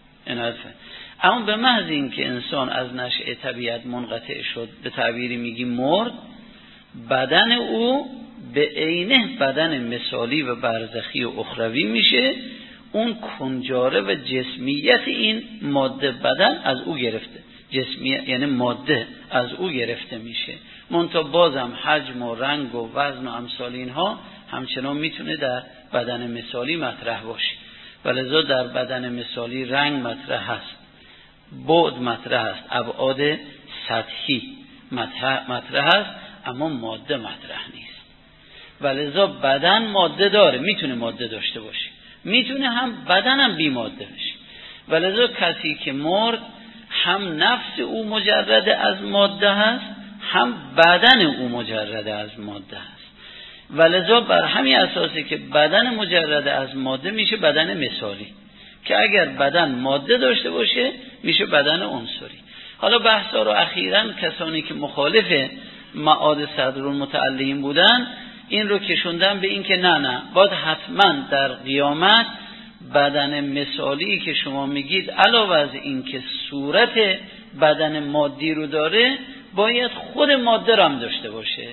اما به محض این که انسان از نشأه طبیعت منقطع شد، به تعبیری میگیم مرد، بدن او به عینه بدن مثالی و برزخی و اخروی میشه. اون کنجاره و جسمیت این ماده بدن از او گرفته، جسمیت یعنی ماده از او گرفته میشه. منتها بازم حجم و رنگ و وزن و امثال اینها همچنان میتونه در بدن مثالی مطرح باشه. ولذا در بدن مثالی رنگ مطرح هست، بعد مطرح هست، ابعاد سطحی مطرح هست، اما ماده مطرح نیست. ولذا بدن ماده داره، میتونه ماده داشته باشه، میتونه هم بدن هم بی ماده بشه. ولذا کسی که مرد هم نفس او مجرد از ماده هست، هم بدن او مجرد از ماده هست. ولذا بر همین اساسی که بدن مجرد از ماده میشه بدن مثالی، که اگر بدن ماده داشته باشه میشه بدن عنصری. حالا بحثا رو اخیراً کسانی که مخالف معاد صدرالمتعلین بودن این رو کشوندن به این که نه باید حتما در قیامت بدن مثالی که شما میگید علاوه از این که صورت بدن مادی رو داره باید خود ماده رو هم داشته باشه.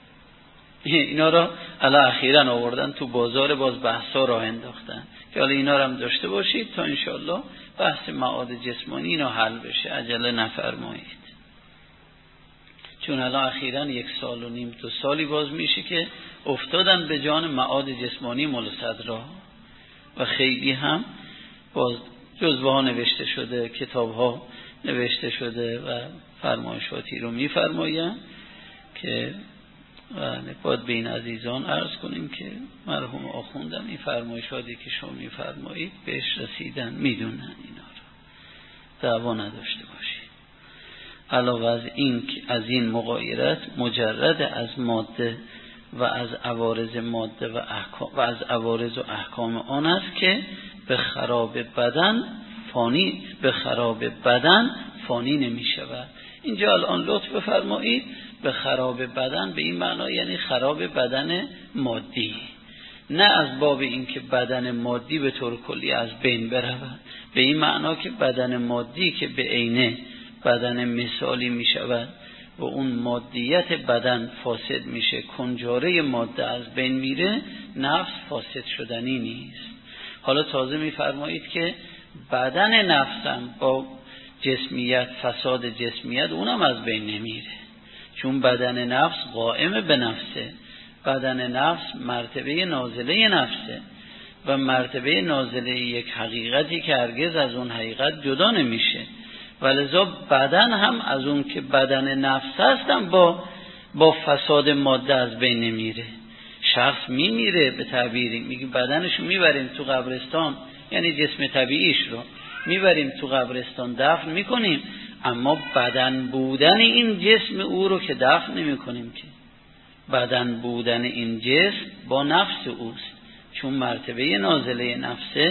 اینا رو الان اخیراً آوردن تو بازار، باز بحثا راه انداختن که حالا اینا رو هم داشته باشید تا انشالله بحث معاد جسمانی اینا حل بشه. عجله نفرمایید، چون الان اخیراً 1.5 سال 2 سالی باز میشه که افتادن به جان معاد جسمانی مولا صدرا و خیلی هم باز جزوه ها نوشته شده، کتاب ها نوشته شده و فرمایشاتی رو میفرماین که باید به این عزیزان عرض کنیم که مرحوم آخوندم این فرمایشاتی که شما میفرمایید بهش رسیدن، میدونن اینا رو، دعوا نداشته باشید. علاوه از این مغایرت مجرد از ماده و از عوارض ماده و از عوارض و احکام آن است که به خراب بدن فانی نمی شود. اینجا الان لطف بفرمایید به خراب بدن به این معنا یعنی خراب بدن مادی، نه از باب این که بدن مادی به طور کلی از بین برود، به این معنا که بدن مادی که به عینه بدن مثالی می شود و اون مادیت بدن فاسد میشه، کنجاره ماده از بین میره، نفس فاسد شدنی نیست. حالا تازه میفرمایید که بدن نفسم با جسمیت، فساد جسمیت اونم از بین نمیره، چون بدن نفس قائم به نفسه. بدن نفس مرتبه نازله نفسه و مرتبه نازله یک حقیقتی که هرگز از اون حقیقت جدا نمیشه. ولذا بدن هم از اون که بدن نفس هستم با فساد ماده از بین نمیره. شخص میمیره، به تعبیری میگیم بدنشو میبریم تو قبرستان، یعنی جسم طبیعیش رو میبریم تو قبرستان دفن میکنیم، اما بدن بودن این جسم او رو که دفن نمیکنیم که. بدن بودن این جسم با نفس اوست، چون مرتبه نازله نفسه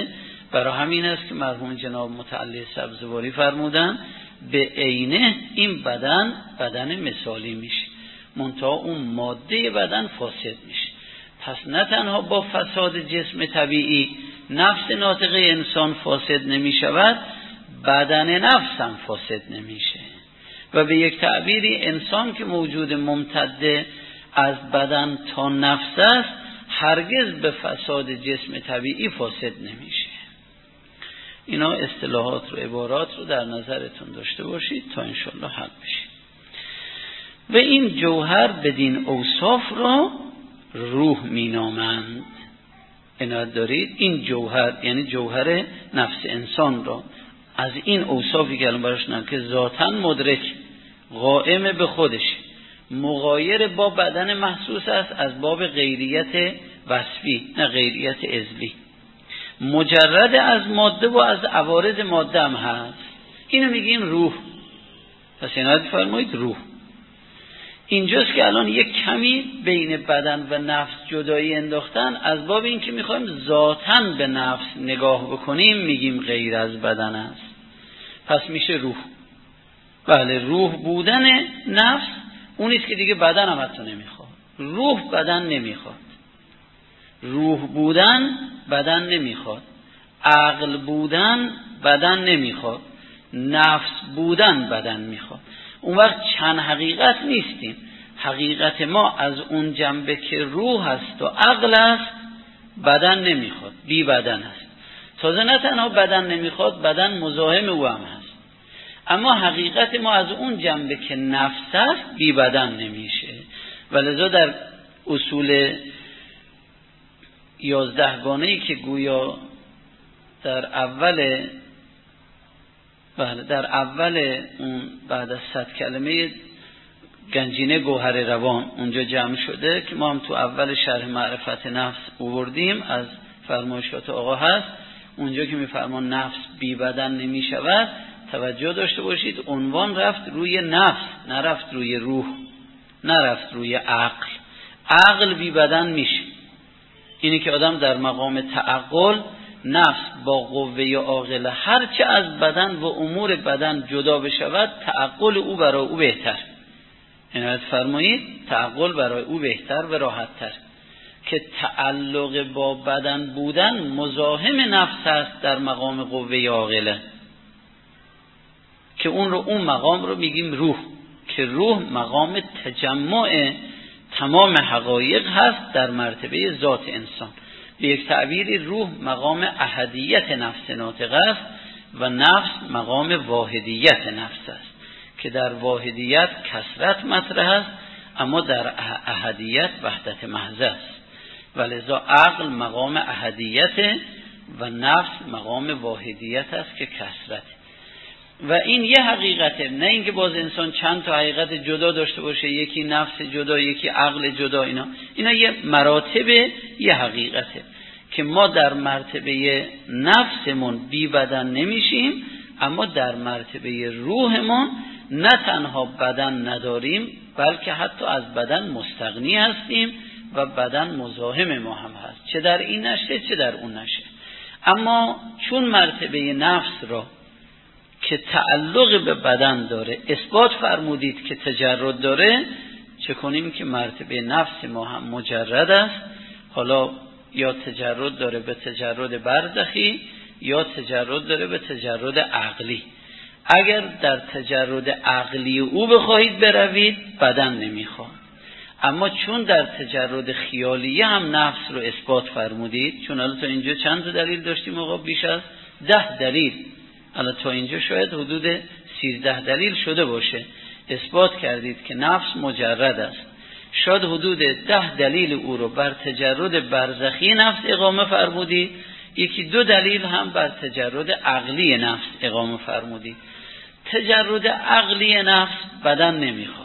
برای همین است که مرحوم جناب متعلی سبزواری فرمودن به عینه این بدن مثالی میشه، منتها اون ماده بدن فاسد میشه. پس نه تنها با فساد جسم طبیعی نفس ناطقه انسان فاسد نمیشود، بدن نفس هم فاسد نمیشه. و به یک تعبیری انسان که موجود ممتد از بدن تا نفس است، هرگز به فساد جسم طبیعی فاسد نمیشه. اینا اصطلاحات و عبارات رو در نظرتون داشته باشید تا انشالله حل بشه. و این جوهر بدین اوصاف را روح مینامند. عنایت دارید، این جوهر یعنی جوهر نفس انسان را از این اوصافی که الان براش نام که ذاتاً مدرک، قائم به خودش، مغایر با بدن محسوس است از باب غیریت وصفی نه غیریت عضوی، مجرد از ماده و از عوارض ماده هم هست. اینو میگیم روح. پس عنایت فرمایید روح. اینجاست که الان یک کمی بین بدن و نفس جدایی انداختن، از باب این که میخوایم ذاتاً به نفس نگاه بکنیم میگیم غیر از بدن است، پس میشه روح. بله، روح بودن نفس اونیست که دیگه بدن هم حتی نمیخواد. روح بدن نمیخواد، روح بودن بدن نمیخواد، عقل بودن بدن نمیخواد، نفس بودن بدن میخواد. اون وقت چند حقیقت نیستیم. حقیقت ما از اون جنبه که روح است و عقل است بدن نمیخواد، بی بدن است. تازه نه تنها بدن نمیخواد، بدن مزاحم او هم هست. اما حقیقت ما از اون جنبه که نفس است بی بدن نمیشه. ولذا در اصول 11 گانه‌ای که گویا در اول اون بعد از 100 کلمه گنجینه گوهر روان اونجا جمع شده که ما هم تو اول شرح معرفت نفس آوردیم، از فرمایشات آقا هست اونجا که میفرمان نفس بی بدن نمی شود. توجه داشته باشید عنوان رفت روی نفس، نرفت روی روح، نرفت روی عقل. عقل بی بدن میشه. اینی که آدم در مقام تعقل نفس با قوه عاقله هرچه از بدن و امور بدن جدا بشود، تعقل او برای او بهتر. عنایت فرمایید تعقل برای او بهتر و راحت‌تر، که تعلق با بدن بودن مزاحم نفس است در مقام قوه عاقله، که اون مقام رو میگیم روح، که روح مقام تجمع تمام حقایق هست در مرتبه ذات انسان. به یک تعبیری روح مقام احدیت نفس ناطقه است و نفس مقام واحدیت نفس است، که در واحدیت کثرت مطرح است اما در احدیت وحدت محض است. ولذا عقل مقام احدیت و نفس مقام واحدیت است که کثرت. و این یه حقیقته، نه اینکه باز انسان چند تا حقیقت جدا داشته باشه، یکی نفس جدا، یکی عقل جدا. اینا یه مراتب، یه حقیقته که ما در مرتبه نفسمون بی بدن نمیشیم، اما در مرتبه روحمون نه تنها بدن نداریم بلکه حتی از بدن مستغنی هستیم و بدن مزاحم ما هم هست، چه در این نشه چه در اون نشه. اما چون مرتبه نفس را که تعلق به بدن داره اثبات فرمودید که تجرد داره، چه کنیم که مرتبه نفس ما هم مجرد است. حالا یا تجرد داره به تجرد برزخی یا تجرد داره به تجرد عقلی. اگر در تجرد عقلی او بخواهید بروید بدن نمیخواد، اما چون در تجرد خیالیه هم نفس رو اثبات فرمودید، چون حالا تا اینجا چند تا دلیل داشتیم آقا؟ بیش از 10 دلیل، حالا تا اینجا شاید حدود 13 دلیل شده باشه اثبات کردید که نفس مجرد است. شاید حدود 10 دلیل او رو بر تجرد برزخی نفس اقامه فرمودید، یکی 2 دلیل هم بر تجرد عقلی نفس اقامه فرمودید. تجرد عقلی نفس بدن نمیخواد،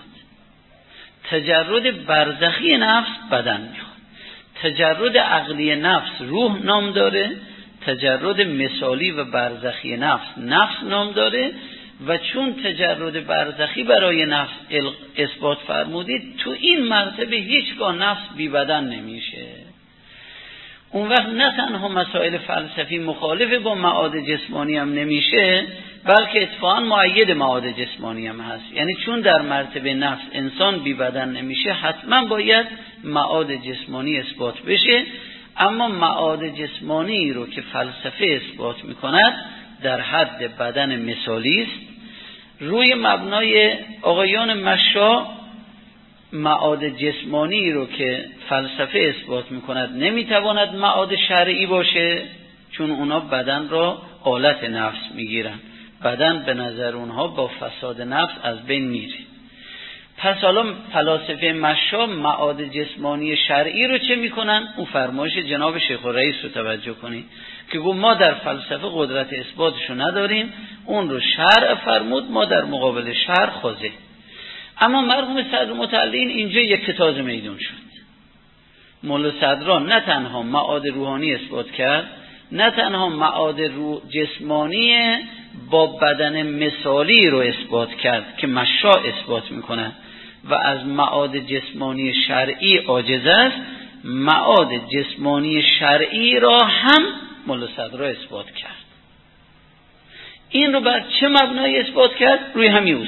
تجرد برزخی نفس بدن میخواد. تجرد عقلی نفس روح نام داره، تجرد مثالی و برزخی نفس نام داره. و چون تجرد برزخی برای نفس اثبات فرمودید، تو این مرتبه هیچگاه نفس بی بدن نمیشه. اون وقت نه تنها مسائل فلسفی مخالف با معاد جسمانی هم نمیشه، بلکه اتفاقا مؤید معاد جسمانی هم هست. یعنی چون در مرتبه نفس انسان بی بدن نمیشه، حتما باید معاد جسمانی اثبات بشه. اما معاد جسمانی رو که فلسفه اثبات میکند در حد بدن مثالی است. روی مبنای آقایان مشا معاد جسمانی رو که فلسفه اثبات میکند نمیتواند معاد شرعی باشه، چون اونا بدن را آلت نفس میگیرن، بدن به نظر اونها با فساد نفس از بین میره. پس حالا فلاسفه مشا معاد جسمانی شرعی رو چه میکنن؟ اون فرمایش جناب شیخ الرئیس رو توجه کنید که گفت ما در فلسفه قدرت اثباتشو نداریم، اون رو شرع فرمود، ما در مقابل شرع خاضع. اما مرحوم صدر متعلین اینجا یک تاز میدون شد. مولا صدران نه تنها معاد روحانی اثبات کرد، نه تنها معاد جسمانی با بدن مثالی رو اثبات کرد که مشا اثبات میکنه و از معاد جسمانی شرعی عاجز است، معاد جسمانی شرعی را هم مولا صدران اثبات کرد. این رو بر چه مبنای اثبات کرد؟ روی همین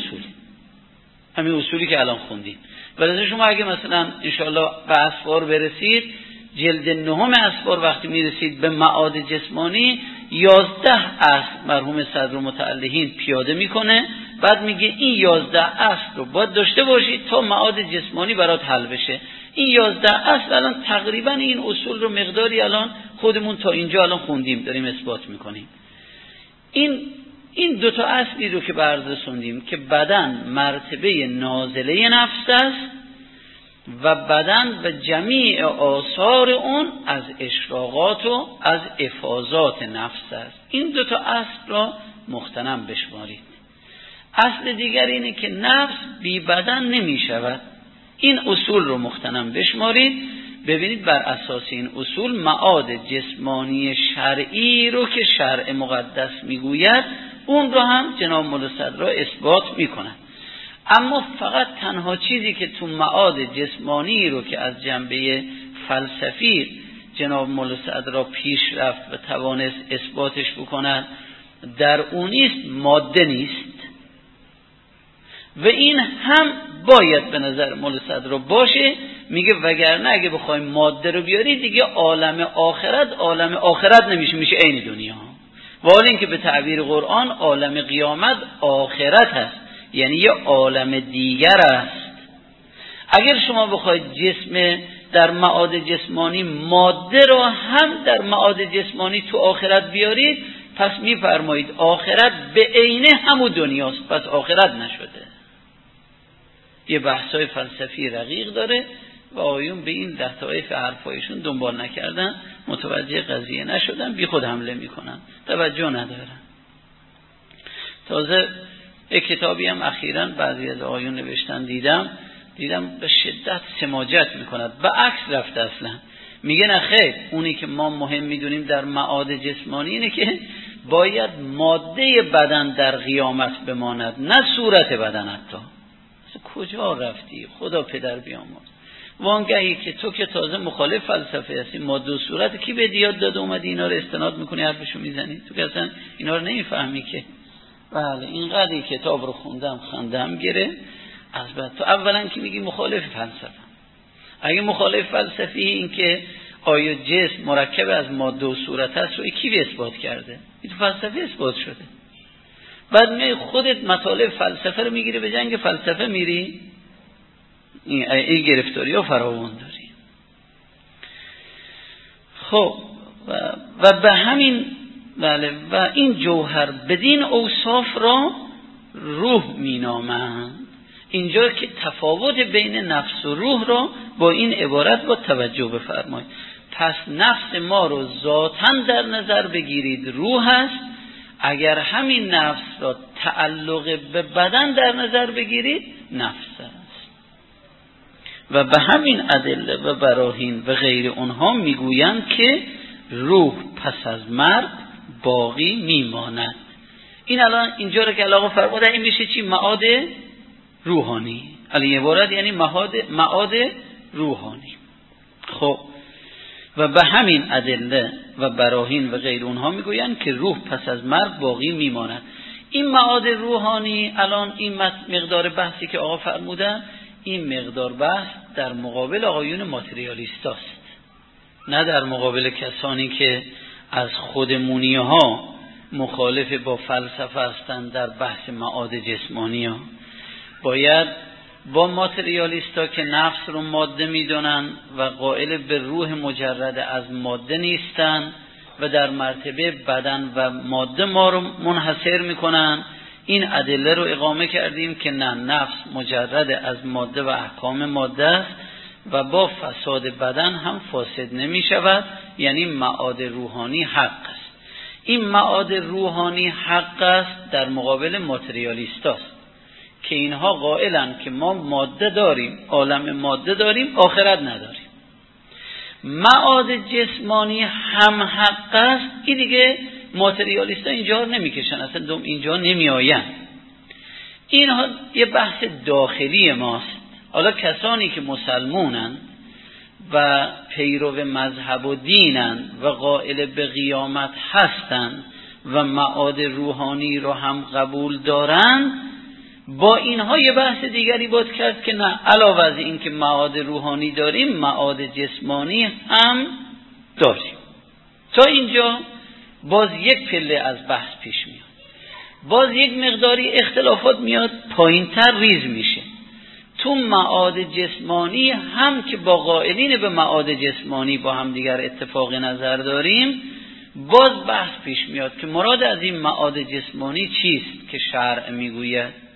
اصولی که الان خوندیم. ولی شما اگه مثلا انشاءالله به اسفار برسید، جلد 9 اسفار وقتی میرسید به معاد جسمانی، 11 اصل مرحوم صدر متعلهین پیاده میکنه، بعد میگه این 11 اصل رو باید داشته باشید تا معاد جسمانی برات حل بشه. این 11 اصل الان تقریبا این اصول رو مقداری الان خودمون تا اینجا الان خوندیم، داریم اثبات میکنیم. این دو تا اصلی رو که برز رسوندیم که بدن مرتبه نازله نفس است و بدن و جمیع آثار اون از اشراقات و از افاضات نفس است. این دو تا اصل را مغتنم بشمارید. اصل دیگر اینه که نفس بی بدن نمی شود. این اصول رو مغتنم بشمارید. ببینید بر اساس این اصول معاد جسمانی شرعی رو که شرع مقدس میگوید اون رو هم جناب مولا صدرا اثبات میکنن. اما فقط تنها چیزی که تو معاد جسمانی رو که از جنبه فلسفی جناب مولا صدرا پیش رفت و توانست اثباتش بکنن در اون نیست، ماده نیست. و این هم باید به نظر مولا صدرا باشه. میگه وگرنه اگه بخوایم ماده رو بیاری دیگه عالم آخرت نمیشه، میشه عین دنیا. و حال این که به تعبیر قرآن عالم قیامت آخرت هست، یعنی یه عالم دیگر است. اگر شما بخواید جسم در معاد جسمانی ماده رو هم در معاد جسمانی تو آخرت بیارید، پس میفرمایید آخرت به عینه همون دنیاست، پس آخرت نشده. یه بحثای فلسفی رقیق داره و آیون به این لطایف حرفایشون دنبال نکردن، متوجه قضیه نشدن، بی خود حمله میکنن، توجه ندارن. تازه یک کتابی هم اخیراً بعضی از آیون نوشتن، دیدم به شدت سماجت میکند، به عکس رفته اصلا. میگه نه خیر، اونی که ما مهم میدونیم در معاد جسمانی اینه که باید ماده بدن در قیامت بماند، نه صورت بدن. حتی کجا رفتی خدا پدر بیامرز؟ وانگهی که تو که تازه مخالف فلسفه هستی، ماده و صورت کی به دیاد داده اومدی اینا رو استناد میکنی حرفشو میزنی؟ تو که اصلا اینا رو نمیفهمی که. بله اینقدر کتاب رو خوندم خندم گره. از تو اولا که میگی مخالف فلسفه، اگه مخالف فلسفی این که آیا جسم مرکب از ماده و صورت هست رو کی به اثبات کرده؟ این تو فلسفه اثبات شده. بعد می خودت مطالب فلسفه رو میگیری به جنگ فلسفه میری، این گرفتاری ها فراوان داری. خب و به همین بله و این جوهر بدین اوصاف را روح مینامند. اینجا که تفاوت بین نفس و روح را با این عبارت با توجه بفرمایید. پس نفس ما رو ذاتاً در نظر بگیرید روح است، اگر همین نفس را تعلق به بدن در نظر بگیرید نفس است. و به همین ادله و براهین و غیر اونها میگویند که روح پس از مرگ باقی میماند. این الان اینجا رو که علاقه فرموده این میشه چی؟ معاد روحانی. الان عبارت یعنی معاد روحانی. خب و به همین ادله و براهین و غیر اونها میگویند که روح پس از مرگ باقی میماند. این معاد روحانی، الان این مقدار بحثی که آقا فرمودن، این مقدار بحث در مقابل آقایون ماتریالیستاست، نه در مقابل کسانی که از خودمونی ها مخالف با فلسفه هستند در بحث معاد جسمانی ها. باید با ماتریالیستا که نفس رو ماده میدونن و قائل به روح مجرد از ماده نیستن و در مرتبه بدن و ماده ما رو منحصر میکنن، این ادله رو اقامه کردیم که نه، نفس مجرد از ماده و احکام ماده است و با فساد بدن هم فاسد نمی شود، یعنی معاد روحانی حق است. این معاد روحانی حق است در مقابل ماتریالیستاست که اینها قائلن که ما ماده داریم، عالم ماده داریم، آخرت نداریم. معاد جسمانی هم حق است، این دیگه ماتریالیستا اینجا نمیکشن، اصلا اینجا نمی آین. اینها یه بحث داخلی ماست. حالا کسانی که مسلمونن و پیرو مذهب و دینن و قائل به قیامت هستن و معاد روحانی رو هم قبول دارن، با اینها یه بحث دیگری باید کرد که نه، علاوه از این که معاد روحانی داریم، معاد جسمانی هم داریم. تا اینجا باز یک پله از بحث پیش میاد، باز یک مقداری اختلافات میاد، پایین تر ریز میشه. تو معاد جسمانی هم که با قائلین به معاد جسمانی با هم دیگر اتفاق نظر داریم، باز بحث پیش میاد که مراد از این معاد جسمانی چیست که شرع میگوید.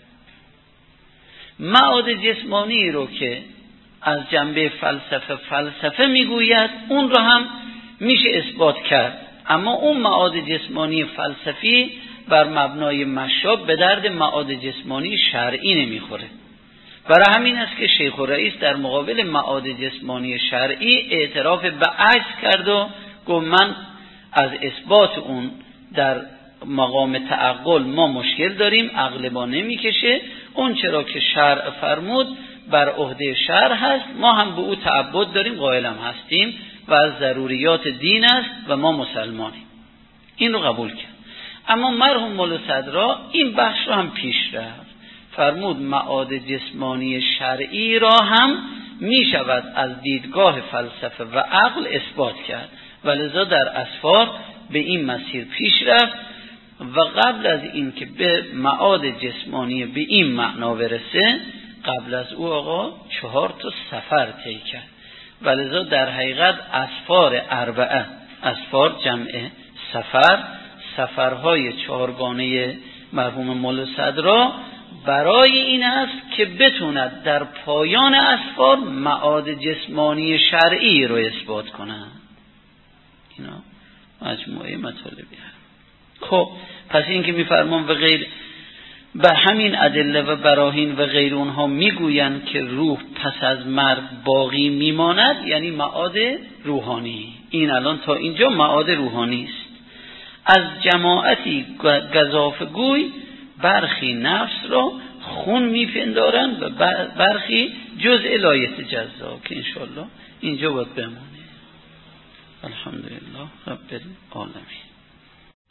معاد جسمانی رو که از جنبه فلسفه میگوید، اون رو هم میشه اثبات کرد، اما اون معاد جسمانی فلسفی بر مبنای مشاب به درد معاد جسمانی شرعی نمیخوره. برای همین است که شیخ الرئیس در مقابل معاد جسمانی شرعی اعتراف به عجز کرد و گفت من از اثبات اون در مقام تعقل ما مشکل داریم، عقل ما نمیکشه، اون چرا که شرع فرمود بر عهده شرع هست، ما هم به او تعبد داریم، قائلم هستیم و از ضروریات دین است و ما مسلمانیم. این رو قبول کرد. اما مرحوم مولا صدرا این بحث رو هم پیش رفت، فرمود معاد جسمانی شرعی را هم می شود از دیدگاه فلسفه و عقل اثبات کرد و لذا در اسفار به این مسیر پیش رفت و قبل از این که به معاد جسمانی به این معنا برسه، قبل از او آقا 4 سفر طی کرد و لذا در حقیقت اسفار اربعه، اسفار جمع سفر، سفرهای 4گانه مرحوم مولا صدرا برای این است که بتوند در پایان اسفار معاد جسمانی شرعی رو اثبات کنند. اینا مجموعه مطالبی هست. خب پس این که میفرمان و غیر، به همین ادله و براهین و غیر اونها میگویند که روح پس از مرگ باقی میماند، یعنی معاد روحانی. این الان تا اینجا معاد روحانی است. از جماعتی گزافگوی برخی نفس را خون میپندارند و برخی جزء لایت جزا، که انشالله اینجا باید بمانه. الحمدلله رب العالمین.